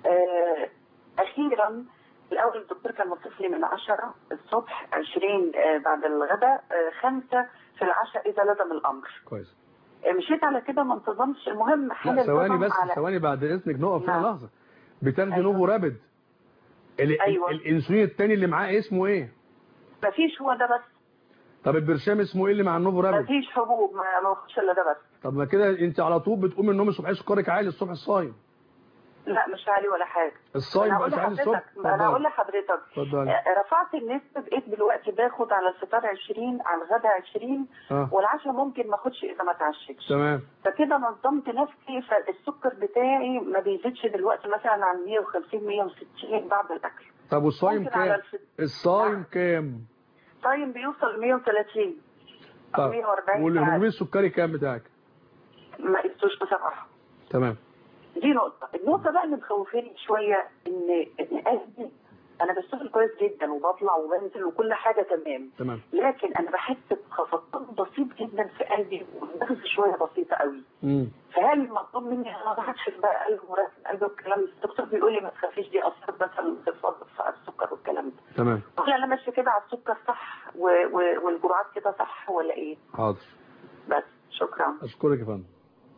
اخيرا الاول الدكتور كان مصف لي من 10 الصبح، 20 بعد الغداء، 5 في العشاء اذا لزم الامر. كويس. مشيت على كده ما انتظمش. المهم حاجه ثواني بس، ثواني بعد اذنك نقف هنا لحظه. بتاخدي نوفو رابد. أيوة. الانسولين الثاني اللي معاه اسمه ايه؟ مفيش، هو ده بس. طب البرشام اسمه ايه اللي مع النوفو رابد؟ مفيش حبوب، ما باخدش الا ده بس. طب ما كده انت على طول بتقومي من النوم الصبح سكرك عالي الصبح الصايم. لا مش عالي ولا حاجه. الصايم مش عالي الصبح. انا هقول لحضرتك، رفعت النسبه، بقيت دلوقتي باخد على الفطار 20، على الغداء 20، والعشاء ممكن ما اخدش اذا ما اتعشتش. تمام. فكده نظمت نفسي، فالسكر بتاعي ما بيزيدش دلوقتي مثلا عن 150 160 بعد الاكل. طب والصايم كام؟ الصايم كام؟ الصايم بيوصل 130 او 140. والهرمون السكري كام بتاعك؟ ما قستوش بصراحه. تمام. دي نقطة. النقطة بقى اللي مخوفاني شوية إن قلبي، أنا بشتغل كويس جدا وبطلع وبنزل وكل حاجة تمام. لكن أنا بحس بخفضان بسيط جدا في قلبي ونفس شوية بسيطة قوي. فهل مطلوب مني أنا ما اكشف بقى قلب وراسم قلب والكلام ده؟ الدكتور بيقول لي ما تخافيش، دي أثرت مثلا في السكر والكلام ده. تمام. هل أنا ماشية كده على السكر صح والجرعات كده صح ولا إيه؟ حاضر. بس شكرا. أشكرك يا فندم.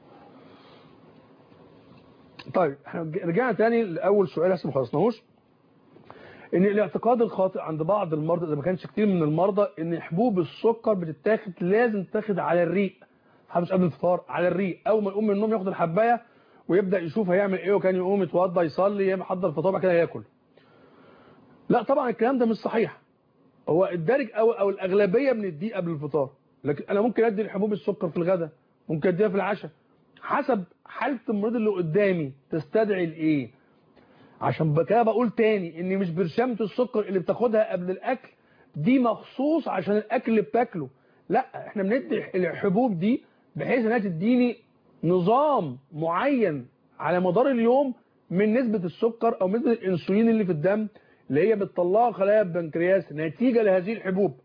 طيب احنا رجعنا تاني لاول سؤال لسه ما خلصناهوش، ان الاعتقاد الخاطئ عند بعض المرضى، اذا ما كانش كتير من المرضى، ان حبوب السكر بتتاخد لازم تتاخد على الريق، مش قبل الفطار، على الريق. اول ما يقوم من النوم ياخد الحبايه ويبدا يشوف هيعمل ايه، وكان يقوم يتوضى يصلي يحضر الفطار بعد كده ياكل. لا طبعا الكلام ده مش صحيح. هو الدارج او الاغلبيه بنديه قبل الفطار، لكن انا ممكن ادي الحبوب السكر في الغداء، ممكن اديها في العشاء، حسب حالة المريض اللي قدامي تستدعي الايه. عشان كده بقول تاني ان مش برشامة السكر اللي بتاخدها قبل الاكل دي مخصوص عشان الاكل اللي بتاكله، لا احنا بندي الحبوب دي بحيث انها تديني نظام معين على مدار اليوم من نسبة السكر او نسبة الانسولين اللي في الدم اللي هي بتطلعها خلايا البنكرياس نتيجة لهذه الحبوب.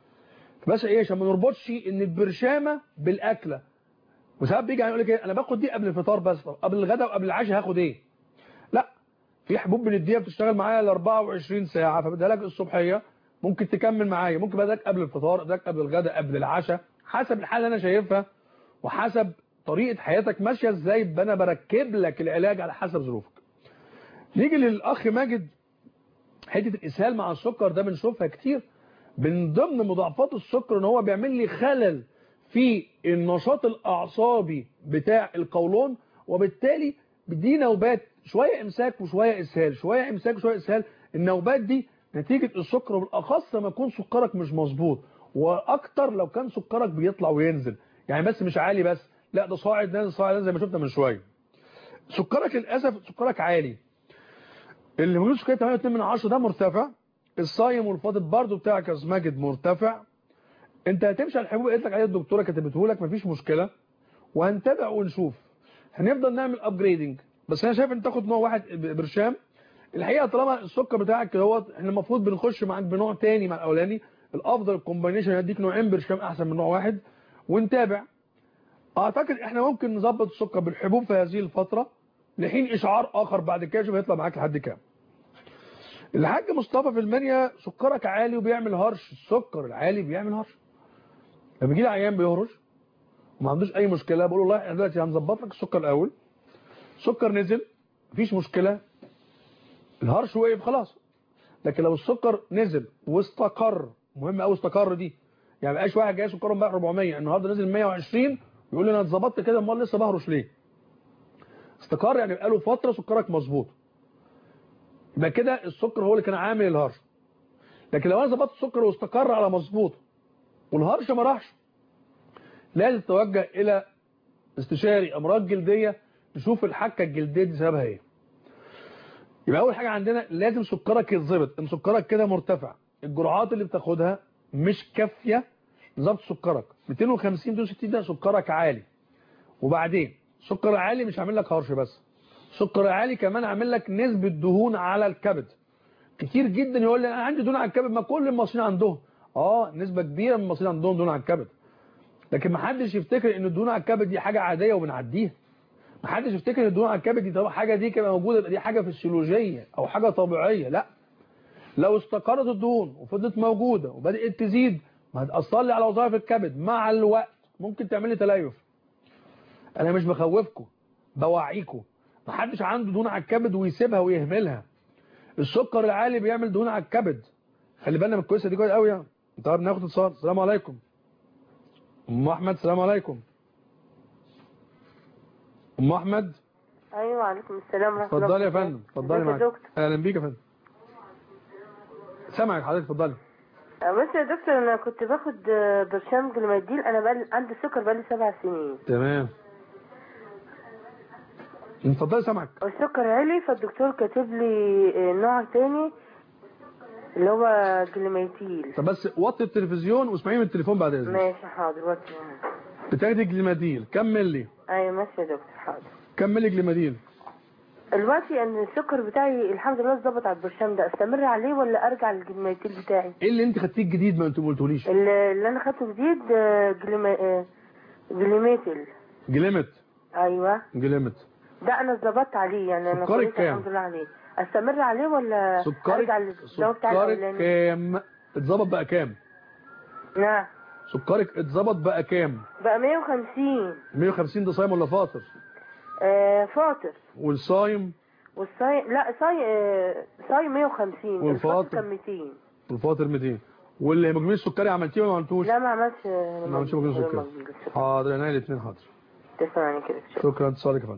بس ايه، عشان ما نربطش ان البرشامة بالاكله. وساعات بيجي يقول لك ايه، انا باخد دي قبل الفطار بس، قبل الغداء وقبل العشاء هاخد ايه؟ لا، في حبوب بنديها بتشتغل معايا ل 24 ساعه، فبديها لك الصبحيه، ممكن تكمل معايا، ممكن بدك قبل الفطار، بدك قبل الغداء، قبل العشاء، حسب الحاله اللي انا شايفها وحسب طريقه حياتك ماشيه ازاي، انا بركب لك العلاج على حسب ظروفك. نيجي للاخ ماجد، حته الاسهال مع السكر ده بنشوفها كتير. من ضمن مضاعفات السكر ان هو بيعمل لي خلل في النشاط الاعصابي بتاع القولون، وبالتالي بدي نوبات شويه امساك وشويه اسهال، شويه امساك وشويه اسهال. النوبات دي نتيجه السكر، وبالاخص لما يكون سكرك مش مظبوط، واكتر لو كان سكرك بيطلع وينزل، يعني بس مش عالي بس، لا ده صاعد نازل صاعد نازل زي ما شفنا من شويه. سكرك للاسف سكرك عالي، اللي هو سكر 8.2 ده مرتفع، الصايم والفاضل برضه بتاعك يا ماجد مرتفع. انت هتمشي على الحبوب اللي قالت لك عليها الدكتوره كتبته لك، مفيش مشكله، وهنتابع ونشوف، هنفضل نعمل ابجريدنج. بس انا شايف ان تاخد نوع واحد برشام. الحقيقه طالما السكر بتاعك كده هو، احنا المفروض بنخش معاك بنوع تاني مع الاولاني، الافضل الكومباينيشن هديك نوعين برشام احسن من نوع واحد، ونتابع. اعتقد احنا ممكن نظبط السكر بالحبوب في هذه الفتره لحين اشعار اخر بعد كده، شوف هيطلع معاك لحد كام. الحاج مصطفى في المنيا، سكرك عالي وبيعمل هرش. السكر العالي بيعمل هرش. لما يجي لي عيان بيهرش وما عندوش اي مشكله، بقول له والله احنا دلوقتي هنظبط لك السكر الاول، السكر نزل مفيش مشكله، الهرش وقف خلاص. لكن لو السكر نزل واستقر، مهم قوي استقر دي، يعني ما بقاش واحد جاي سكره امبارح 400 النهارده نزل 120 ويقول لي انا اتظبطت كده امال لسه بهرش ليه؟ استقر يعني بقى له فتره سكرك مظبوط، يبقى كده السكر هو اللي كان عامل الهرش. لكن لو انا ظبطت السكر واستقر على مظبوط والهرش ما راحش، لازم تتوجه الى استشاري امراض جلديه نشوف الحكه الجلديه دي سببها ايه. يبقى اول حاجه عندنا لازم سكرك يتظبط. ان سكرك كده مرتفع، الجرعات اللي بتاخدها مش كافيه لظبط سكرك، 250 260 ده سكرك عالي. وبعدين سكر عالي مش هعمل لك هرش بس، سكر عالي كمان عامل لك نسبة دهون على الكبد. كتير جدا يقول لي انا عندي دهون على الكبد، ما كل المصريين عندهم. نسبة كبيرة من المصريين عندهم دهون على الكبد، لكن ما حدش يفتكر ان الدهون على الكبد دي حاجة عادية وبنعديها. ما حدش يفتكر ان الدهون على الكبد دي طبعا حاجة دي كده موجودة دي حاجة فسيولوجية او حاجة طبيعية. لا، لو استقرت الدهون وفضلت موجودة وبدأت تزيد ما هتأثر لي على وظائف الكبد. مع الوقت ممكن تعمل لي تليف. انا مش بخوفكم، بوعيكم. ما حدش عنده دهون على الكبد ويسيبها ويهملها. السكر العالي بيعمل دهون على الكبد، خلي بالنا من الكويسه دي كويس قوي يعني. طب ناخد اتصال. السلام عليكم ام احمد. السلام عليكم ام احمد. ايوه وعليكم السلام ورحمه الله. اتفضلي يا فندم، اتفضلي معاك. اهلا بيك يا فندم، سامعك حضرتك، اتفضلي. بس يا دكتور انا كنت باخد برشام جلوماديل، انا عندي سكر بقالي 7 سنين. تمام، اتفضلي سامعك. السكر عالي فالدكتور كاتب لي نوع تاني اللي هو جلوماديل. طب بس وطي التلفزيون واسمعي من التليفون بعد اذنك. ماشي حاضر وطي. بتاخدي جلوماديل كم ملي؟ ايوه ماشي يا دكتور حاضر. كم ملي جلوماديل؟ دلوقتي ان السكر بتاعي الحمد لله اتظبط على البرشام ده، استمر عليه ولا ارجع للجلوماديل بتاعي؟ ايه اللي انت خدتيه الجديد ما انت ما قلتوليش؟ اللي انا خدته جديد جليميتل. جليمت. ايوه جليمت ده انا اتظبطت عليه يعني. انا سكرك كام؟ الحمد لله عليه. استمر عليه ولا ارجع للدواء بتاع الاولاني؟ سكرك كام؟ اتظبط بقى كام؟ نعم سكرك اتظبط بقى كام؟ بقى 150. 150 ده صايم ولا فاطر؟ فاطر. والصايم؟ والصايم لا صايم 150. والفاطر كان 200. والفاطر 200. والهيموجلوبين السكري عملتيه ولا ما عملتوش؟ لا ما عملتش. ما عملتش هيموجلوبين سكري. حاضر عينيا الاثنين حاضر. تسمعني كده. شكرا اتصالك يا فندم.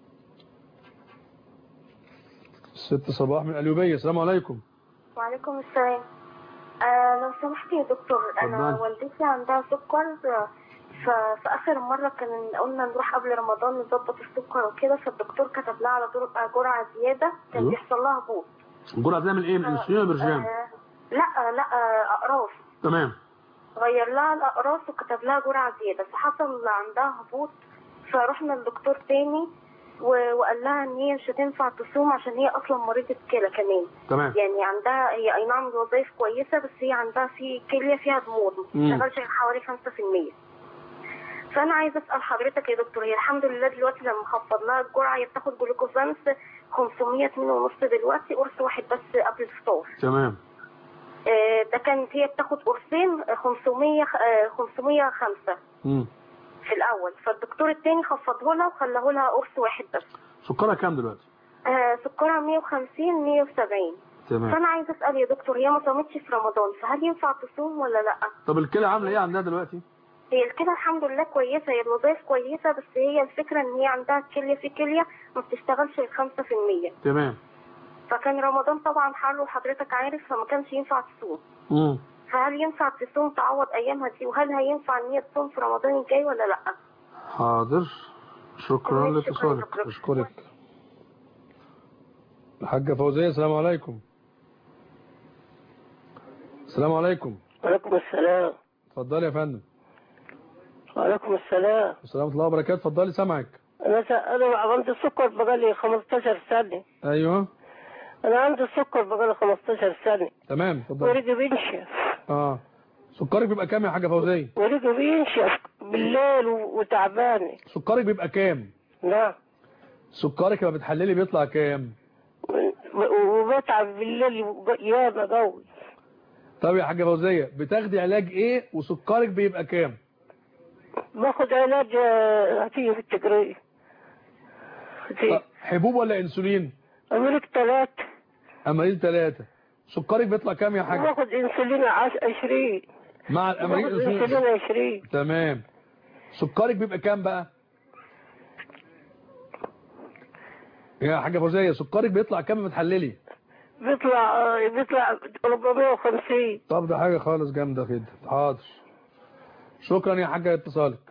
ست صباح من القليوبيه. السلام عليكم. وعليكم السلام. لو سمحت يا دكتور، انا والدتي عندها سكر، ففي اخر مره قلنا نروح قبل رمضان نظبط السكر وكده، فالدكتور كتب لها على جرعه زياده، كان بيحصل لها هبوط. جرعه زي من ايه؟ من الانسولين ولا برشام؟ لا اقراص. تمام. غير لها الاقراص وكتب لها جرعه زياده، فحصل عندها هبوط، فرحنا للدكتور تاني وقال لها ان هي مش هتنفع تصوم عشان هي اصلا مريضه كلى كمان. تمام. يعني عندها هي اي نعم الوظائف كويسه، بس هي عندها في كليه فيها ضمور ما بتشتغلش حوالي 5%. فانا عايزه اسال حضرتك يا دكتور، هي الحمد لله دلوقتي لما خفض لها الجرعه هي بتاخد جلوكوفانس 502.5 دلوقتي، قرص واحد بس قبل الفطار. تمام. ده كانت هي بتاخد قرصين 505 في الاول، فالدكتور التاني خفضه لها وخلاه لها قرص واحد بس. سكرها كام دلوقتي؟ سكرها 150 170. تمام. فانا عايزه اسال يا دكتور، هي ما صامتش في رمضان، فهل ينفع تصوم ولا لا؟ طب الكلى عامله ايه عندها دلوقتي؟ هي الكلى الحمد لله كويسه، هي الوظائف كويسه، بس هي الفكره ان هي عندها كليه ما بتشتغلش ال 5%. تمام. فكان رمضان طبعا حر وحضرتك عارف، فما كانش ينفع تصوم. فهل ينفع تصوم تعوض ايامها دي، وهل هينفع ان هي تصوم في رمضان الجاي ولا لا؟ حاضر. شكرا لاتصالك. اشكرك. الحاجه فوزيه. السلام عليكم. السلام عليكم. وعليكم السلام. اتفضلي يا فندم. وعليكم السلام. ورحمه الله وبركاته. اتفضلي سامعك. انا عندي السكر بقالي 15 سنه. ايوه انا عندي السكر بقالي 15 سنه. تمام اتفضلي. وريقي بينشف. سكرك بيبقى كام يا حاجه فوزيه؟ وريقي بينشف بالليل وتعبانه. سكرك بيبقى كام؟ نعم. سكرك لما بتحللي بيطلع كام؟ وبتعب بالليل ياما قوي. طب يا حاجه فوزيه بتاخدي علاج ايه وسكرك بيبقى كام؟ باخد علاج هتيجي في التجريح. حبوب ولا انسولين؟ امريك 3. امريك 3. سكرك بيطلع كام يا حاجه؟ باخد انسولين 20 مع الامريك انسولين 20. تمام. سكرك بيبقى كام بقى يا حاجه فوزيه؟ سكرك بيطلع كام بتحللي؟ بيطلع 450. طب ده حاجه خالص جامده كده. حاضر. شكرا يا حاجه اتصالك.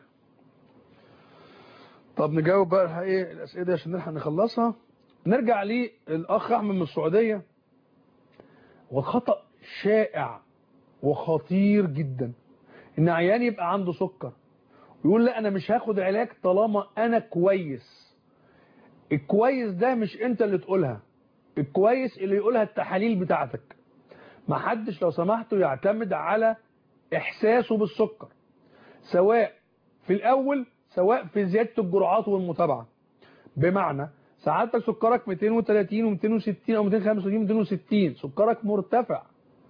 طب نجاوب بقى ايه الاسئله دي عشان نلحق نخلصها. نرجع للاخ احمد من السعوديه. وخطأ شائع وخطير جدا ان عيان يبقى عنده سكر ويقول لا انا مش هاخد علاج طالما انا كويس. الكويس ده مش انت اللي تقولها، الكويس اللي يقولها التحاليل بتاعتك. ما حدش لو سمحتوا يعتمد على احساسه بالسكر، سواء في الاول سواء في زيادة الجرعات والمتابعة. بمعنى سعادتك سكرك 230 و260 او 265 و260، سكرك مرتفع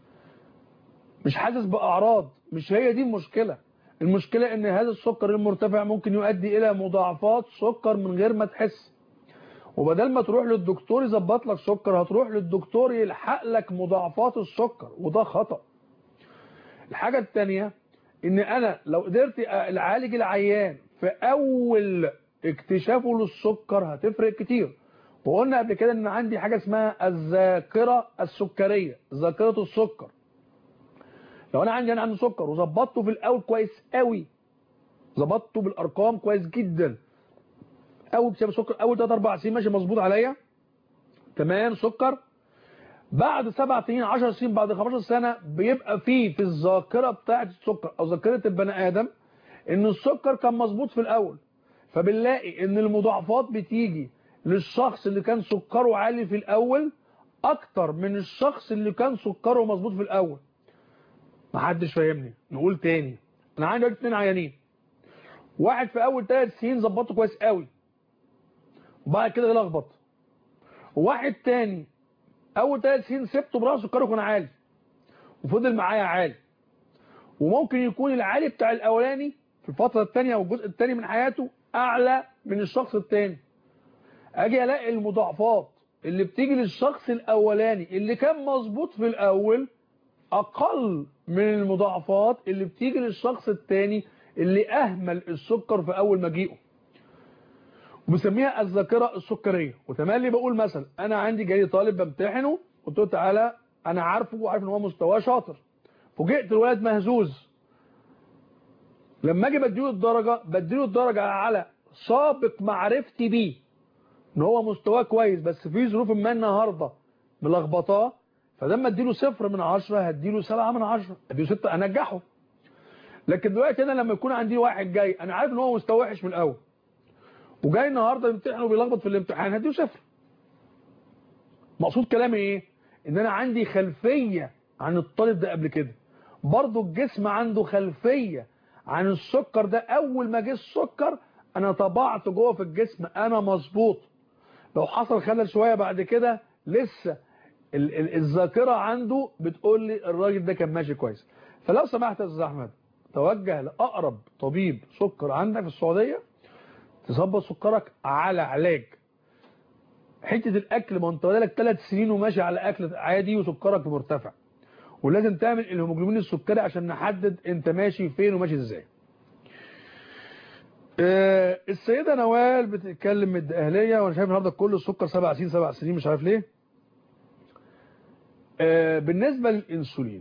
مش حاسس باعراض، مش هي دي المشكلة. المشكلة ان هذا السكر المرتفع ممكن يؤدي الى مضاعفات سكر من غير ما تحس، وبدل ما تروح للدكتور يظبط لك سكر هتروح للدكتور يلحق لك مضاعفات السكر، وده خطأ. الحاجة الثانية ان انا لو قدرت اعالج العيان في اول اكتشافه للسكر هتفرق كتير. وقلنا قبل كده ان عندي حاجة اسمها الذاكرة السكرية، ذاكرة السكر. لو انا عندي سكر وظبطته في الاول كويس قوي، ظبطته بالارقام كويس جدا، اول اكتشاف السكر اول 3 4 سنين ماشي مظبوط عليا تمام سكر، بعد 7 سنين 10 سنين بعد 15 سنة بيبقى في الذاكرة بتاعة السكر او ذاكرة البني ادم ان السكر كان مظبوط في الاول، فبنلاقي ان المضاعفات بتيجي للشخص اللي كان سكره عالي في الاول اكتر من الشخص اللي كان سكره مظبوط في الاول. محدش فاهمني. نقول تاني، انا عندي 2 عيانين، واحد في اول 3 سنين ظبطه كويس قوي وبعد كده يلخبط، وواحد تاني اول 3 سنين سبته براسه سكره كان عالي وفضل معايا عالي، وممكن يكون العالي بتاع الاولاني في الفتره الثانيه او الجزء الثاني من حياته اعلى من الشخص الثاني. اجي الاقي المضاعفات اللي بتيجي للشخص الاولاني اللي كان مظبوط في الاول اقل من المضاعفات اللي بتيجي للشخص الثاني اللي اهمل السكر في اول مجيئه، وبسميها الذاكره السكريه. وتملي بقول مثلا انا عندي جاي طالب بمتحنه، قلت له تعالى انا عارفه وعارف ان هو مستواه شاطر، فوجئت الولد مهزوز، لما اجي بديله الدرجه على سابق معرفتي بيه ان هو مستواه كويس، بس في ظروف ما النهارده ملخبطاه، فلما اديله 0 من 10 هديله 7 من 10، اديله 6 انجحه. لكن دلوقتي انا لما يكون عندي واحد جاي انا عارف ان هو مستواه وحش من الاول وجاي النهارده يمتحن وبيلخبط في الامتحان، هديله 0. مقصود كلامي ايه؟ ان انا عندي خلفيه عن الطالب ده قبل كده، برضه الجسم عنده خلفيه عن السكر ده. اول ما جه السكر انا طبعت جوه في الجسم انا مظبوط، لو حصل خلل شويه بعد كده لسه الذاكره عنده بتقول لي الراجل ده كان ماشي كويس. فلو سمحت يا استاذ احمد توجه لاقرب طبيب سكر عندك في السعوديه تظبط سكرك على علاج. حته الاكل، ما انت بقالك 3 سنين وماشي على اكل عادي وسكرك مرتفع، ولازم تعمل الهيموجلوبين السكري عشان نحدد انت ماشي فين وماشي ازاي. السيده نوال بتتكلم من الدقهليه، وانا شايف النهارده كل السكر 7 سنين مش عارف ليه. بالنسبه للانسولين،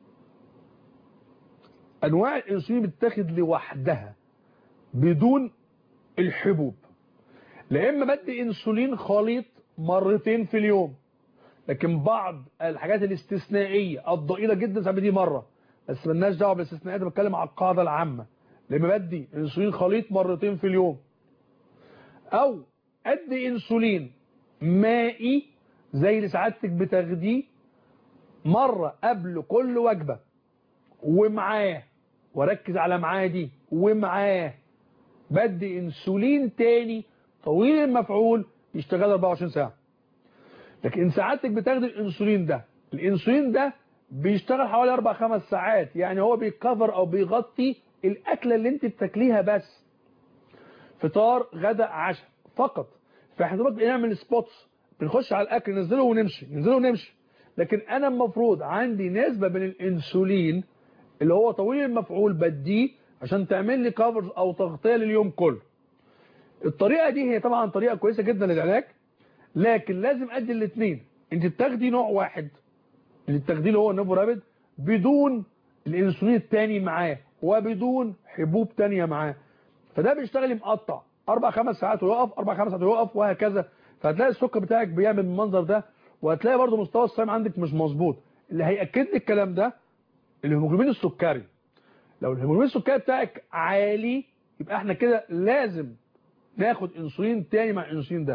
انواع الانسولين بتتاخد لوحدها بدون الحبوب، لا اما بدي انسولين خليط مرتين في اليوم، لكن بعض الحاجات الاستثنائيه الضئيله جدا ساعات دي مره بس، مالناش دعوه بالاستثناءات، بتكلم على القاعده العامه. لما بدي انسولين خليط مرتين في اليوم، او ادي انسولين مائي زي اللي سعادتك بتاخديه مره قبل كل وجبه، ومعاه وركز على معاه دي، ومعاه بدي انسولين تاني طويل المفعول يشتغل 24 ساعه. لكن ان سعادتك بتاخد الانسولين ده بيشتغل حوالي 4 5 ساعات، يعني هو بيكفر او بيغطي الاكله اللي انت بتاكليها بس، فطار غدا عشاء فقط. فاحنا دلوقتي بنعمل سبوتس، بنخش على الاكل ننزله ونمشي. لكن انا المفروض عندي نسبه من الانسولين اللي هو طويل المفعول بديه عشان تعمل لي كفر او تغطيه لليوم كله. الطريقه دي هي طبعا طريقه كويسه جدا للعلاج، لكن لازم ادي الاثنين. انت بتاخدي نوع واحد اللي بتاخديه اللي هو النوفورابيد بدون الانسولين الثاني معاه وبدون حبوب ثانيه معاه، فده بيشتغل مقطع 4 5 ساعات ويقف، 4 5 ساعات ويقف، وهكذا. فهتلاقي السكر بتاعك بيعمل بالمنظر ده، وهتلاقي برضه مستوى الصيام عندك مش مظبوط. اللي هياكد لك الكلام ده الهيموجلوبين السكري. لو الهيموجلوبين السكري بتاعك عالي يبقى احنا كده لازم ناخد انسولين تاني مع الانسولين ده.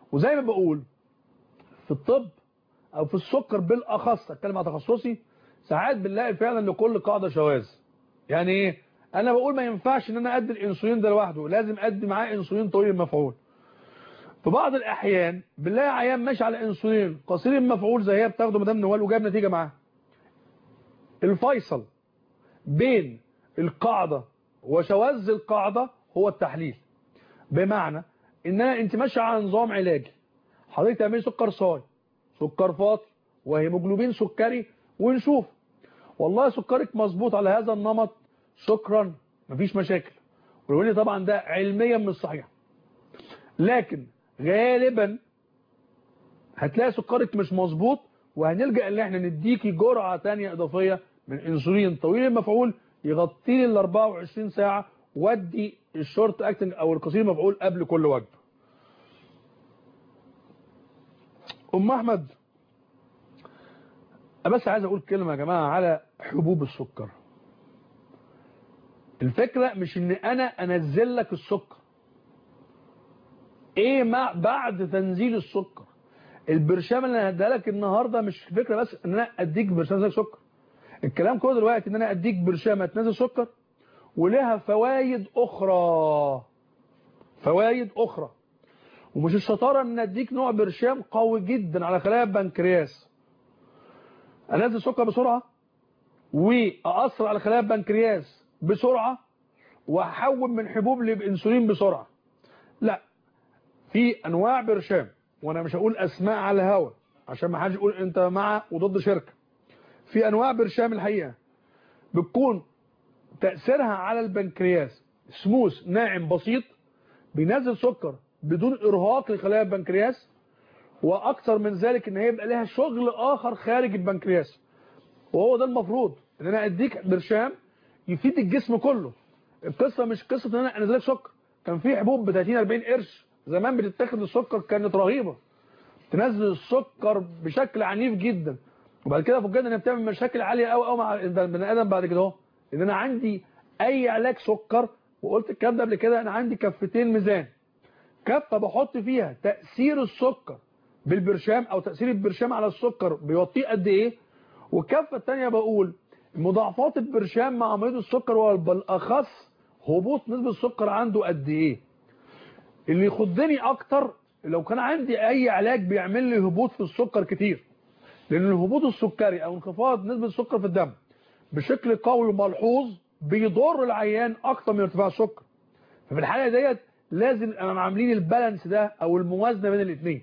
وزي ما بقول في الطب او في السكر بالاخص، اتكلم عن تخصصي، ساعات بنلاقي فعلا لكل قاعده شواذ. يعني ايه؟ انا بقول ما ينفعش ان انا ادي الانسولين ده لوحده، لازم ادي معاه انسولين طويل المفعول. في بعض الاحيان بنلاقي عيان ماشي على انسولين قصير المفعول زي هي بتاخده مدام نوال وجايب نتيجه معاه. الفيصل بين القاعده وشواذ القاعده هو التحليل. بمعنى ان انت ماشيه على نظام علاجي، حضرتك تعملي سكر صاي، سكر فاطر، وهيموجلوبين سكري، ونشوف والله سكرك مظبوط على هذا النمط، شكرا مفيش مشاكل. ولو ان طبعا ده علميا مش صحيح، لكن غالبا هتلاقي سكرك مش مظبوط، وهنلجأ ان احنا نديكي جرعه ثانيه اضافيه من انسولين طويل المفعول يغطي لي ال 24 ساعه، وادي الشورت اكتنج او القصير المفعول قبل كل وجبه. ام احمد، بس عايز اقول كلمه يا جماعه على حبوب السكر. الفكره مش ان انا انزل لك السكر، ايه ما بعد تنزيل السكر. البرشام اللي انا هديها لك النهارده مش فكره بس ان انا اديك برشام زي سكر. الكلام كله دلوقتي ان انا اديك برشام هتنزل سكر ولها فوائد اخرى. فوائد اخرى. ومش الشطاره ان اديك نوع برشام قوي جدا على خلايا البنكرياس انزل سكر بسرعه واثر على خلايا البنكرياس بسرعه واحول من حبوب لانسولين بسرعه. لا، في انواع برشام، وانا مش هقول اسماء على الهوا عشان ما حدش يقول انت مع وضد شركه. في انواع برشام الحقيقه بتكون تاثيرها على البنكرياس سموث ناعم بسيط، بينزل سكر بدون ارهاق لخلايا البنكرياس، واكثر من ذلك ان هي يبقى لها شغل اخر خارج البنكرياس. وهو ده المفروض ان انا اديك برشام يفيد الجسم كله. القصه مش قصه ان انا انزلك سكر. كان في حبوب ب 30 40 قرش زمان بتتاخد السكر كانت رهيبه، تنزل السكر بشكل عنيف جدا، وبعد كده فوجئنا انها بتعمل مشاكل عاليه قوي قوي مع البني ادم بعد كده اهو. ان انا عندي اي علاج سكر، وقلت الكلام ده قبل كده، انا عندي كفتين ميزان. كفه بحط فيها تاثير السكر بالبرشام او تاثير البرشام على السكر بيوطيه قد ايه، والكفه الثانيه بقول مضاعفات البرشام مع مريض السكر وبالاخص هبوط نسبه السكر عنده قد ايه. اللي يخضني اكتر لو كان عندي اي علاج بيعمل لي هبوط في السكر كتير، لان الهبوط السكري او انخفاض نسبه السكر في الدم بشكل قوي وملحوظ بيضر العيان اكتر من ارتفاع السكر. ففي الحاله ديت لازم انا عاملين البالانس ده او الموازنه بين الاثنين.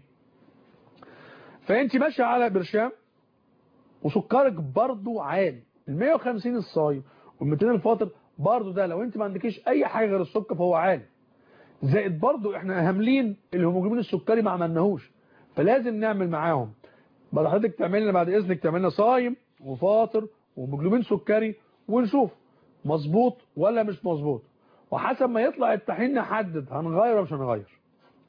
فانت ماشيه على برشام وسكرك برضو عالي، ال 150 الصايم وال 200 الفاطر برضو، ده لو انت ما عندكيش اي حاجه غير السكر فهو عالي. زائد برضو احنا هاملين الهيموجلوبين السكري ما عملناهوش، فلازم نعمل معاهم. بعد حضرتك تعمل لنا بعد اذنك تعمل لنا صايم وفاطر وهيموجلوبين سكري ونشوف مظبوط ولا مش مظبوط، وحسب ما يطلع التحليل نحدد هنغير ولا مش هنغير.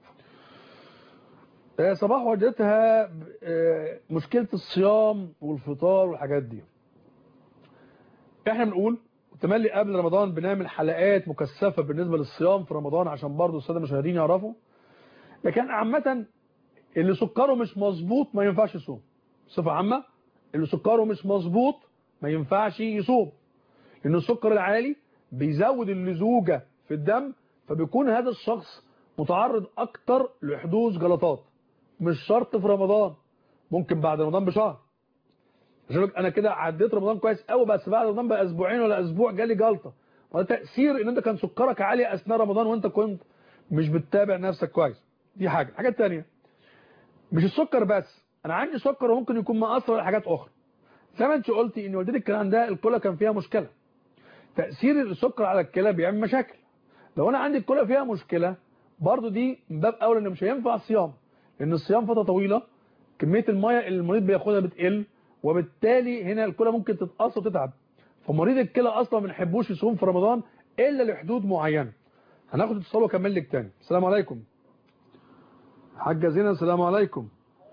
صباح والدتها مشكله الصيام والفطار والحاجات دي. احنا بنقول تملي قبل رمضان بنعمل حلقات مكثفه بالنسبه للصيام في رمضان عشان برضو الساده المشاهدين يعرفوا. لكن عامه اللي سكره مش مظبوط ما ينفعش يصوم. بصفه عامه اللي سكره مش مظبوط ما ينفعش يصوم، لان السكر العالي بيزود اللزوجه في الدم، فبيكون هذا الشخص متعرض اكتر لحدوث جلطات. مش شرط في رمضان، ممكن بعد رمضان بشهر. عشان انا كده عديت رمضان كويس قوي، بس بعد رمضان بقى اسبوعين ولا اسبوع جالي جلطه، وده تاثير ان انت كان سكرك عالي اثناء رمضان وانت كنت مش بتتابع نفسك كويس. دي حاجه. الحاجه الثانيه مش السكر بس، انا عندي سكر وممكن يكون مأثر على حاجات اخرى. زي ما انت قلتي ان والدتك كان عندها الكلى كان فيها مشكله، تاثير السكر على الكلى بيعمل مشاكل. لو انا عندي الكلى فيها مشكله برضو دي من باب اولى ان مش هينفع الصيام، لان الصيام فتره طويله كميه الميه اللي المريض بياخدها بتقل، وبالتالي هنا الكلى ممكن تتاثر وتتعب. فمريض الكلى اصلا ما بنحبوش يصوم في رمضان الا لحدود معينه. هناخد اتصال واكمل لك تاني. السلام عليكم حاجه زينب. السلام عليكم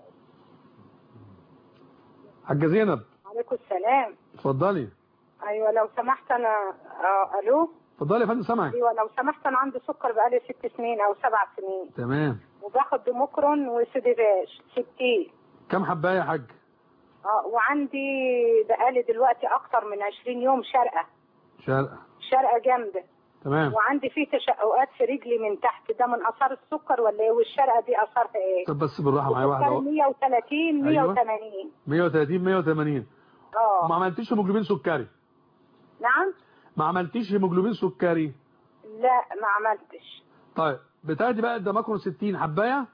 حاجه زينب. وعليكم السلام. اتفضلي. ايوه لو سمحت انا الو. اتفضلي يا فندم سامعك. ايوه لو سمحت انا عندي سكر بقالي 6 سنين او 7 سنين. تمام. وباخد ديموكرون وسوديفاش 60. كم حبايه يا حاج؟ وعندي بقالي دلوقتي اكتر من 20 يوم شرقه جامده. تمام. وعندي فيه تشققات في رجلي من تحت، ده من اثار السكر ولا ايه؟ والشرقه دي اثارها ايه؟ طب بس بالراحه معايا واحده اهو. 130 180. 130 180. ما عملتيش هيموجلوبين سكري؟ نعم. ما عملتيش هيموجلوبين سكري؟ لا ما عملتش. طيب بتاخدي بقى الدماكرون 60 حبايه؟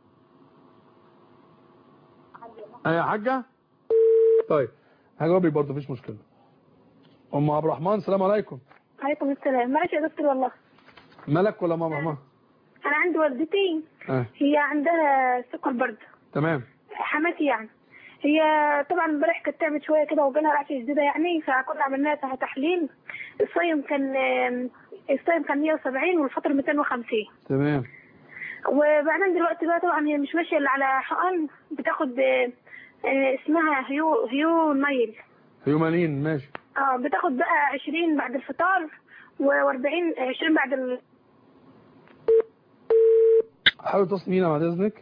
يا حاجه. طيب هجاوبك برضه مفيش مشكله. ام عبد الرحمن السلام عليكم. عليكم السلام. معلش يا دكتور والله. مالك ولا ماما؟ انا عندي والدتي هي عندها سكر برد. تمام. حماتي يعني هي طبعا امبارح كانت تعبت شويه كده وجالها رعشه شديده يعني، فكنا عملنا لها تحليل. الصيم كان 170 والفطر 250. تمام. وبعدين دلوقتي بقى طبعا هي مش ماشيه الا على حقن بتاخد اسمها هيو نايل. هيومانين ماشي. بتاخد بقى 20 بعد الفطار و40 20 بعد حاول تصل بينا بعد اذنك.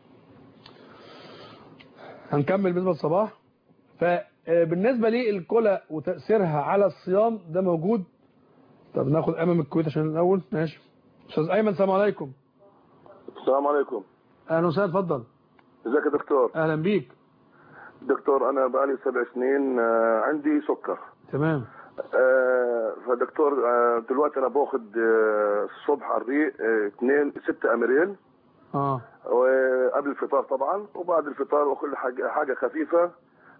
هنكمل بالنسبه للصباح. فبالنسبه للكلى وتاثيرها على الصيام ده موجود. طب ناخد امام الكويت عشان الاول. ماشي. استاذ ايمن السلام عليكم. السلام عليكم. اهلا وسهلا اتفضل. ازيك يا دكتور؟ اهلا بيك. دكتور انا بقالي 7 سنين عندي سكر. تمام. فدكتور دلوقتي انا باخد الصبح على الريق 6 اميريل. وقبل الفطار طبعا، وبعد الفطار واخد حاجه خفيفه.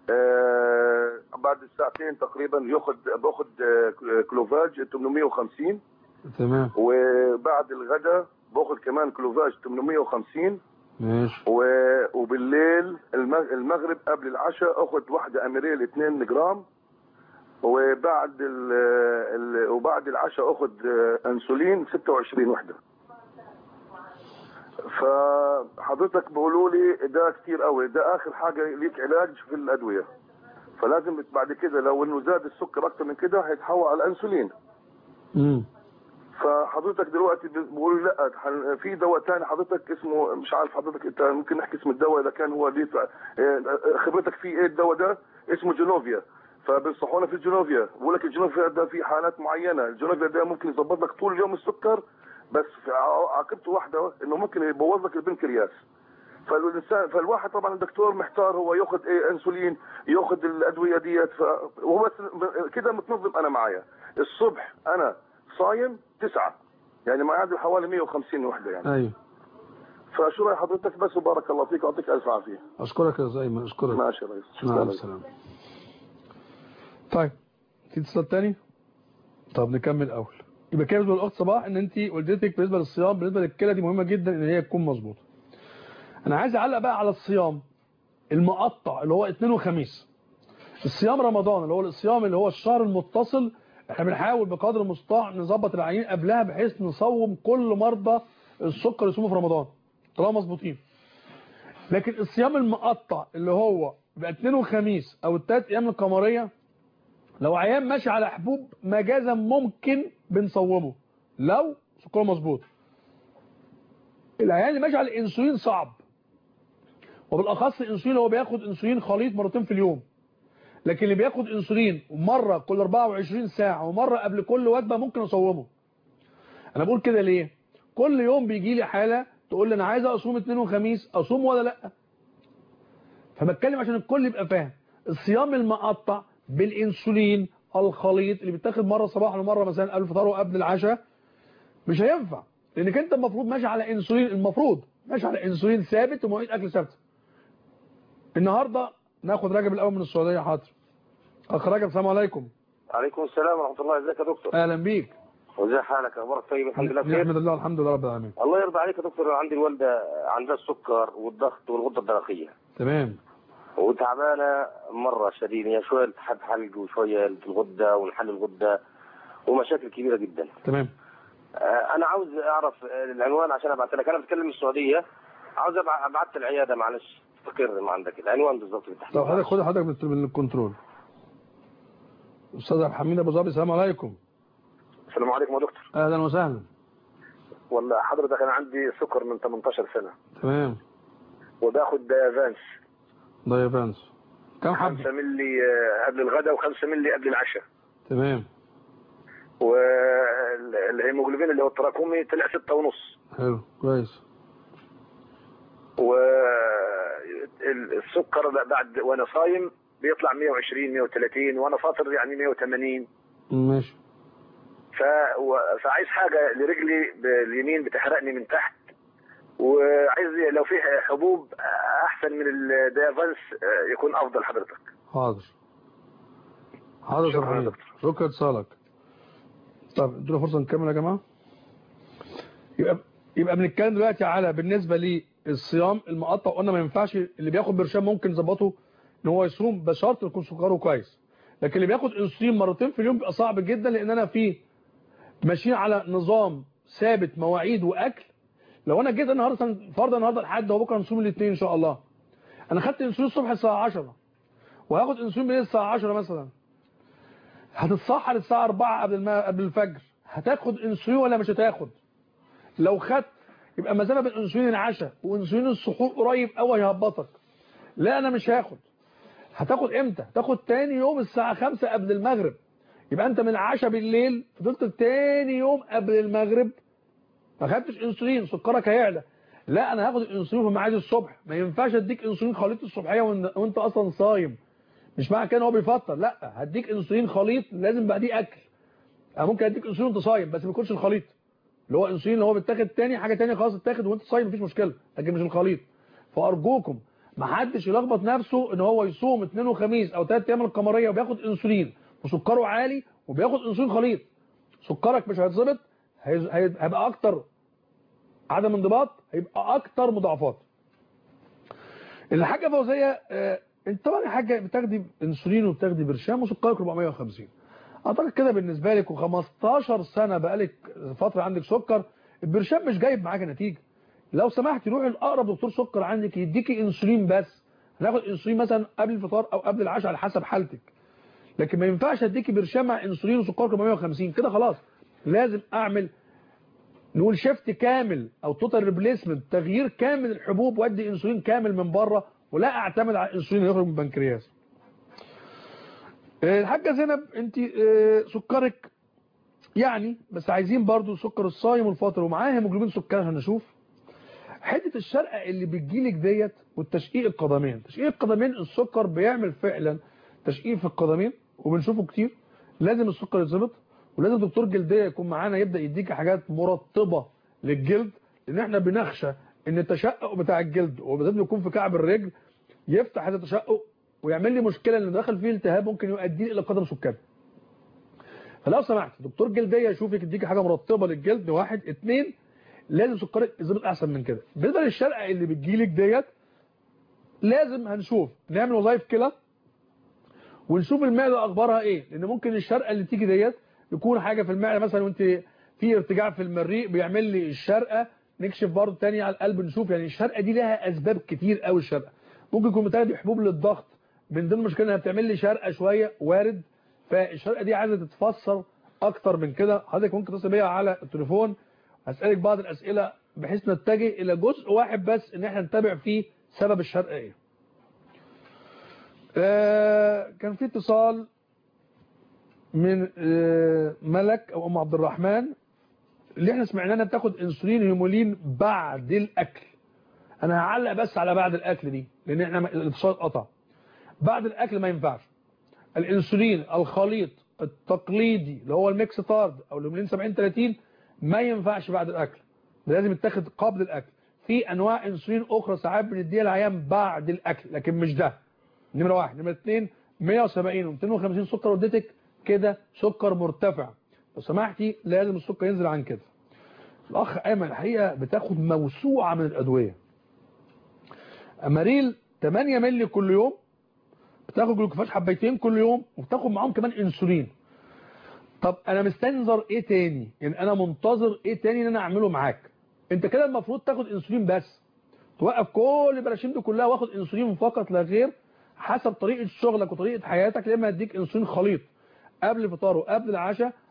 بعد الساعتين تقريبا باخد كلوفاج 850. تمام. وبعد الغداء باخد كمان كلوفاج 850. ماشي. وبالليل المغرب قبل العشاء اخد واحده اميريل 2 جرام. وبعد العشاء اخد انسولين 26 وحده. فحضرتك بيقولوا لي ده كتير قوي، ده اخر حاجه ليك علاج في الادويه، فلازم بعد كده لو انه زاد السكر اكتر من كده هيتحول على الانسولين. فحضرتك دلوقتي بيقول لا في دواء ثاني حضرتك اسمه مش عارف، حضرتك انت ممكن نحكي اسم الدواء اذا كان هو دي خبرتك فيه ايه الدواء ده؟ اسمه جينوفيا. فبينصحونا في الجينوفيا، بيقول لك الجينوفيا ده في حالات معينه، الجينوفيا ده ممكن يظبط لك طول اليوم السكر، بس عاقبته واحده انه ممكن يبوظ لك البنكرياس. فالواحد طبعا الدكتور محتار هو ياخذ ايه، انسولين ياخذ الادويه ديت. وهو بس كده متنظم انا معايا. الصبح انا صايم 9 يعني معادل حوالي 150 وحده يعني. ايوه. فشو راي حضرتك بس وبارك الله فيك واعطيك الف عافيه. اشكرك يا زلمه اشكرك. ماشي يا ريس. مع السلامه. طيب في اتصال تاني؟ طب نكمل اول. يبقى كده بالنسبه للاخت صباح ان انت والدتك بالنسبه للصيام بالنسبه للكلى دي مهمه جدا ان هي تكون مظبوطه. انا عايز اعلق بقى على الصيام المقطع اللي هو اثنين وخميس. الصيام رمضان اللي هو الصيام اللي هو الشهر المتصل، احنا بنحاول بقدر المستطاع نظبط العيين قبلها بحيث نصوم كل مرضى السكر يصوموا في رمضان طالما مظبوطين. لكن الصيام المقطع اللي هو بقى اثنين وخميس او الثلاث ايام القمريه، لو عيان ماشي على حبوب مجازا ممكن بنصومه لو سكره مظبوط. العيان اللي ماشي على الانسولين صعب، وبالاخص الانسولين هو بياخد انسولين خليط مرتين في اليوم. لكن اللي بياخد انسولين مره كل 24 ساعه ومره قبل كل وجبه ممكن اصومه. انا بقول كده ليه؟ كل يوم بيجي لي حاله تقول لي انا عايزه اصوم اثنين وخميس، اصوم ولا لا؟ فبتكلم عشان الكل يبقى فاهم. الصيام المقطع بالانسولين الخليط اللي بيتاخد مره صباحا ومره مثلا قبل الفطار وقبل العشاء مش هينفع، لانك انت المفروض ماشي على انسولين، المفروض ماشي على انسولين ثابت ومواعيد اكل ثابته. النهارده ناخد رجب الاول من السعوديه. حاضر. اخ رجب السلام عليكم. وعليكم السلام ورحمه الله. ازيك يا دكتور؟ اهلا بيك. وازي حالك؟ اخبارك طيب؟ الحمد لله بخير. الحمد لله الحمد لله رب العالمين. الله يرضى عليك يا دكتور. عندي الوالده عندها السكر والضغط والغده الدرقيه. تمام. وتعبانه مره شديده، هي شويه التحاب حلق وشويه الغده ونحل الغده ومشاكل كبيره جدا. تمام. انا عاوز اعرف العنوان عشان ابعت لك. انا بتكلم من السعوديه، عاوز ابعت العياده معلش تقر ما عندك العنوان بالظبط بالتحديد. طب حضرتك من الكنترول. استاذ عبد الحميد ابو ظبي السلام عليكم. السلام عليكم يا دكتور. اهلا وسهلا. والله حضرتك انا عندي سكر من 18 سنه. تمام. وباخد دايفانس كم حبه؟ 5 مللي قبل الغداء و5 مللي قبل العشاء. تمام. والهيموجلوبين اللي هو التراكمي طلع 6.5. حلو كويس. والسكر بعد وانا صايم بيطلع 120 130 وانا فاطر يعني 180. ماشي. فعايز حاجه لرجلي باليمين بتحرقني من تحت، وعايز لو فيه حبوب احسن من الدايفانس يكون افضل حضرتك. حاضر يا حبيبي، شكرا اتصالك. طب ادونا فرصه نكمل يا جماعه. يبقى بنتكلم دلوقتي على بالنسبه للصيام المقطع، قلنا ما ينفعش اللي بياخد برشام ممكن نظبطه ان هو يصوم بشرط يكون سكره كويس، لكن اللي بياخد انسولين مرتين في اليوم بيبقى صعب جدا، لان انا ماشيين على نظام ثابت مواعيد واكل. لو انا جيت النهارده فرضا النهارده لحد وبكره نصوم الاثنين ان شاء الله، انا خدت انسولين الصبح الساعه 10 وهاخد انسولين بالليل الساعه 10 مثلا، هتتصحى الساعه 4 قبل الفجر، هتاخد انسولين ولا مش هتاخد؟ لو خدت يبقى مسافه بين انسولين العشاء وانسولين السحور قريب قوي هيهبطك. لا انا مش هاخد. هتاخد امتى؟ تاخد تاني يوم الساعه 5 قبل المغرب، يبقى انت من العشاء بالليل فضلت تاني يوم قبل المغرب ما خدتش انسولين، سكرك هيعلى. لا انا هاخد الانسولين في ميعاد الصبح، ما ينفعش اديك انسولين خليط الصبحيه وانت اصلا صايم. مش معنى كده هو بيفطر، لا هديك انسولين خليط لازم بعديه اكل. انا ممكن اديك انسولين وانت صايم بس ما يكونش الخليط، اللي هو انسولين اللي هو بيتاخد تاني حاجه تانيه خلاص اتاخد وانت صايم مفيش مشكله، لكن مش الخليط. فارجوكم ما حدش يلخبط نفسه ان هو يصوم اثنين وخميس او 3 ايام القمريه وبياخد انسولين وسكره عالي وبياخد انسولين خليط. سكرك مش هيتظبط، هيبقى اكتر عدم انضباط، هيبقى اكتر مضاعفات. الحاجه فوزيه انت طبعا يا حاجه بتاخدي انسولين وبتاخدي برشام وسكرك 450. اعتقد كده بالنسبه لك و15 سنه بقالك فتره عندك سكر، البرشام مش جايب معاك نتيجه. لو سمحتي روحي لاقرب دكتور سكر عندك يديكي انسولين بس، هناخد انسولين مثلا قبل الفطار او قبل العشاء على حسب حالتك. لكن ما ينفعش اديكي برشام مع انسولين وسكرك 450 كده خلاص. لازم اعمل نقول شيفت كامل او توتال ريبليسمنت، تغيير كامل الحبوب وادي انسولين كامل من بره، ولا اعتمد على الانسولين اللي يخرج من البنكرياس. الحاجه زينب انت سكرك يعني بس عايزين برضو سكر الصايم والفاطر ومعاه هيموجلوبين سكر عشان نشوف حته الشرقه اللي بتجيلك ديت والتشقيق القدمين. تشقيق القدمين السكر بيعمل فعلا تشقيق في القدمين وبنشوفه كتير. لازم السكر يتظبط، ولازم دكتور جلديه يكون معانا يبدا يديك حاجات مرطبه للجلد، لان احنا بنخشى ان التشقق بتاع الجلد وبالذات يكون في كعب الرجل يفتح هذا التشقق ويعمل لي مشكله ان داخل فيه التهاب ممكن يؤدي الى قدم سكري. فلو سمحت دكتور جلديه يشوفك يديك حاجه مرطبه للجلد. 1 2 لازم سكرك يظبط احسن من كده. بالنسبه للشرقه اللي بتجيلك ديت لازم هنشوف نعمل وظائف كلى ونشوف المعده اخبارها ايه، لان ممكن الشرقه اللي تيجي ديت يكون حاجه في المعده مثلا وانت في ارتجاع في المريء بيعمل لي الشرقه. نكشف برضه تاني على القلب نشوف، يعني الشرقه دي لها اسباب كتير قوي. الشرقه ممكن يكون بتاخدي حبوب للضغط، من ضمن المشكله انها بتعمل لي شرقه شويه وارد. فالشرقه دي عايزه تتفسر اكتر من كده. حضرتك ممكن تتصل بيا على التليفون هسالك بعض الاسئله بحيث نتجه الى جزء واحد بس ان احنا نتابع فيه سبب الشرقه ايه. كان في اتصال من ملك او ام عبد الرحمن اللي احنا سمعناه انها بتاخد انسولين هيمولين بعد الاكل. انا هعلق بس على بعد الاكل دي لان احنا الاتصال اتقطع. بعد الاكل ما ينفعش. الانسولين الخليط التقليدي اللي هو الميكس تارد او الهيمولين 70-30 ما ينفعش بعد الاكل، لازم يتاخد قبل الاكل. في انواع انسولين اخرى ساعات بنديها للعيان بعد الاكل لكن مش ده. نمره 1. نمره 2 170 و250 سكر وديتك كده سكر مرتفع، لو سمحتي لازم السكر ينزل عن كده. الاخ ايمن الحقيقه بتاخد موسوعه من الادويه. اماريل 8 مللي كل يوم، بتاخد جلوكوفاج حبيتين كل يوم، وبتاخد معاهم كمان انسولين. طب انا مستنظر ايه تاني؟ يعني انا منتظر ايه تاني ان انا اعمله معاك؟ انت كده المفروض تاخد انسولين بس، توقف كل البراشيم دي كلها واخد انسولين فقط لا غير حسب طريقه شغلك وطريقه حياتك. يا اما اديك انسولين خليط قبل الفطار وقبل العشاء،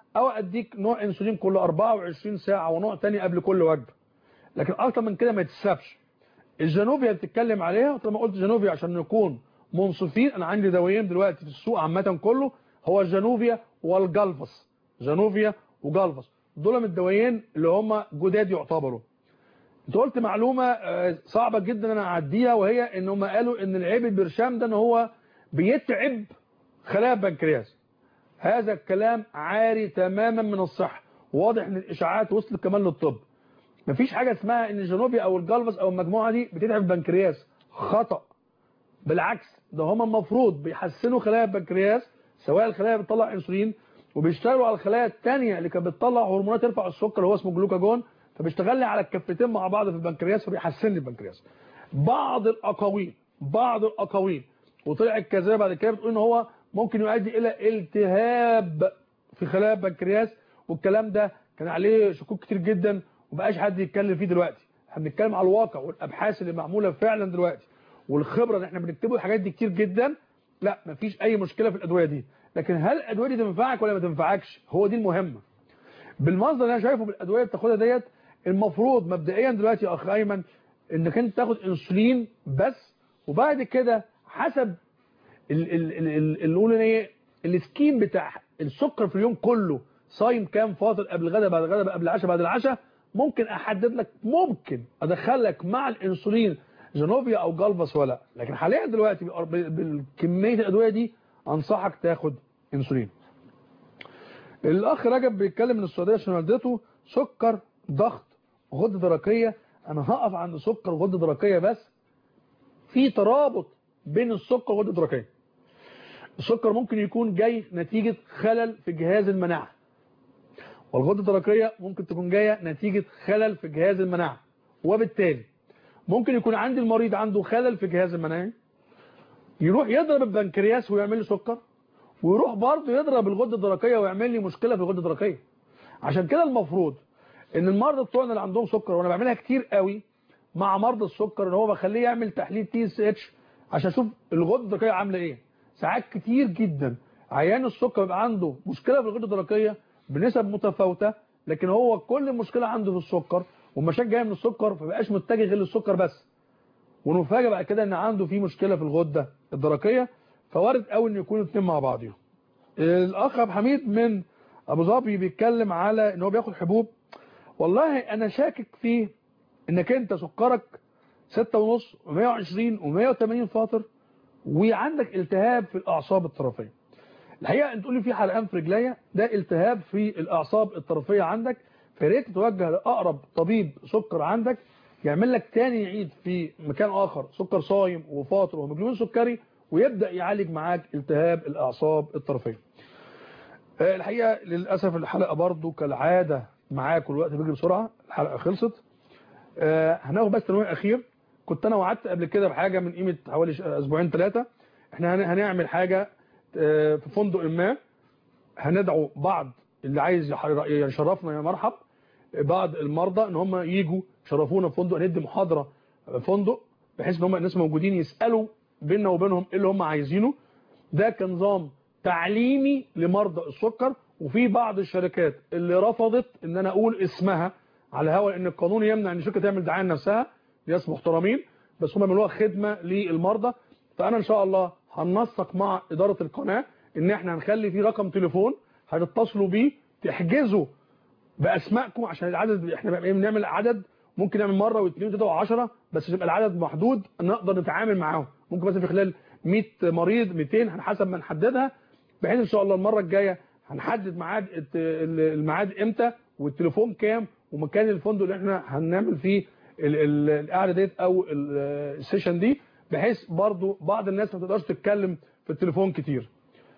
او اديك نوع انسولين كل 24 ساعه ونوع ثاني قبل كل وجبه، لكن اكتر من كده ما يتسابش. الجانوفيا بتتكلم عليها، طالما قلت جانوفيا عشان نكون منصفين، انا عندي دوايين دلوقتي في السوق عامه كله، هو الجانوفيا والجالفاس. جانوفيا وجالفاس دول من الدوايين اللي هم جداد يعتبروا. انت قلت معلومه صعبه جدا انا اعديها، وهي ان هم قالوا ان العيب البرشام ده ان هو بيتعب خلايا البنكرياس. هذا الكلام عاري تماما من الصحه، واضح ان الاشاعات وصلت كمان للطب. مفيش حاجه اسمها ان الجانوفيا او الجالفاس او المجموعه دي بتتعب البنكرياس، خطا. بالعكس، ده هم المفروض بيحسنوا خلايا البنكرياس، سواء الخلايا بتطلع انسولين، وبيشتغلوا على الخلايا الثانيه اللي كانت بتطلع هرمونات ترفع السكر اللي هو اسمه جلوكاجون، فبيشتغل لي على الكفتين مع بعض في البنكرياس، فبيحسن لي البنكرياس. بعض الاقاويل وطلعت كذابه بعد كده بتقول ان هو ممكن يؤدي الى التهاب في خلايا البنكرياس، والكلام ده كان عليه شكوك كتير جدا ومبقاش حد يتكلم فيه دلوقتي. احنا بنتكلم على الواقع والابحاث اللي معموله فعلا دلوقتي، والخبره اللي احنا بنكتبه الحاجات دي كتير جدا. لا، مفيش اي مشكله في الادويه دي، لكن هل الادويه دي تنفعك ولا ما تنفعكش؟ هو دي المهمه. بالمنظر اللي انا شايفه بالادويه اللي بتاخدها ديت، المفروض مبدئيا دلوقتي يا اخ ايمن انك انت تاخد انسولين بس، وبعد كده حسب السكيم بتاع السكر في اليوم كله، صايم كام، فاطر، قبل الغداء، بعد الغداء، قبل العشاء، بعد العشاء، ممكن احدد لك، ممكن ادخلك مع الانسولين جانوفيا او جالفاس ولا لا. لكن حاليا دلوقتي بالكميه الادويه دي انصحك تاخد انسولين. الاخ رجب بيتكلم من السعوديه عشان والدته سكر، ضغط، غده درقيه. انا هقف عند سكر وغده درقيه بس. في ترابط بين السكر والغده الدرقيه. السكر ممكن يكون جاي نتيجه خلل في جهاز المناعه، والغده الدرقيه ممكن تكون جايه نتيجه خلل في جهاز المناعه، وبالتالي ممكن يكون عندي المريض عنده خلل في جهاز المناعي، يروح يضرب البنكرياس ويعمل لي سكر، ويروح برضه يضرب الغده الدرقيه ويعمل لي مشكله في الغده الدرقيه. عشان كده المفروض ان المرضى بتوعنا اللي عندهم سكر، وانا بعملها كتير قوي مع مرضى السكر، ان هو بخليه يعمل تحليل TSH عشان اشوف الغده الدرقيه عامله ايه. ساعات كتير جدا عيان السكر بيبقى عنده مشكله في الغده الدرقيه بنسب متفاوته، لكن هو كل المشكله عنده في السكر والمشاكل جايه من السكر، فبقاش متجه غير للسكر بس، ونفاجئ بعد كده ان عنده في مشكله في الغده الدرقيه. فوارد قوي ان يكونوا الاثنين مع بعضهم. الاخ ابو حميد من ابو ظبي بيتكلم على ان هو بياخد حبوب. والله انا شاكك فيه، انك انت سكرك 6.5 و120 و180 فاطر، وعندك التهاب في الاعصاب الطرفيه. الحقيقه انت تقول لي في حرقان في رجليا، ده التهاب في الاعصاب الطرفيه عندك، فريت تتوجه لاقرب طبيب سكر عندك يعمل لك تاني يعيد في مكان اخر سكر صايم وفاطر وهيموجلوبين سكري، ويبدا يعالج معاك التهاب الاعصاب الطرفيه. الحقيقه للاسف الحلقه برضو كالعاده معاك والوقت بيجري بسرعه، الحلقه خلصت. هناخد بس تنويه اخير. كنت انا وعدت قبل كده بحاجه من قيمه حوالي اسبوعين 3، احنا هنعمل حاجه في فندق ما، هندعو بعض اللي عايز يشرفنا يا مرحب، بعض المرضى ان هم ييجوا يشرفونا في فندق، ندي محاضره فندق بحيث ان هم الناس موجودين يسالوا بيننا وبينهم ايه اللي هم عايزينه. ده كنظام تعليمي لمرضى السكر. وفي بعض الشركات اللي رفضت ان انا اقول اسمها على الهواء، ان القانون يمنع ان الشركه تعمل دعايه لنفسها، ناس محترمين بس هم بيعملوها خدمه للمرضى. فانا ان شاء الله هننسق مع اداره القناه ان احنا هنخلي في رقم تليفون هتتصلوا بيه تحجزوا باسمائكم، عشان العدد احنا بنعمل عدد، ممكن نعمل مره واثنين وثلاثه و10، بس يبقى العدد محدود نقدر نتعامل معاهم. ممكن مثلا في خلال 100 مريض 200 هنحسب ما نحددها، بحيث ان شاء الله المره الجايه هنحدد ميعاد الميعاد امتى والتليفون كام ومكان الفندق اللي احنا هنعمل فيه القعده ديت او السيشن دي، بحيث برضو بعض الناس ما تقدرش تتكلم في التليفون كتير.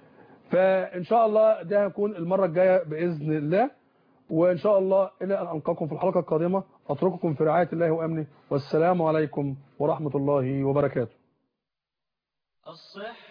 فان شاء الله ده هيكون المره الجايه باذن الله. وان شاء الله الى ان القاكم في الحلقه القادمه، اترككم في رعايه الله وامنه، والسلام عليكم ورحمه الله وبركاته.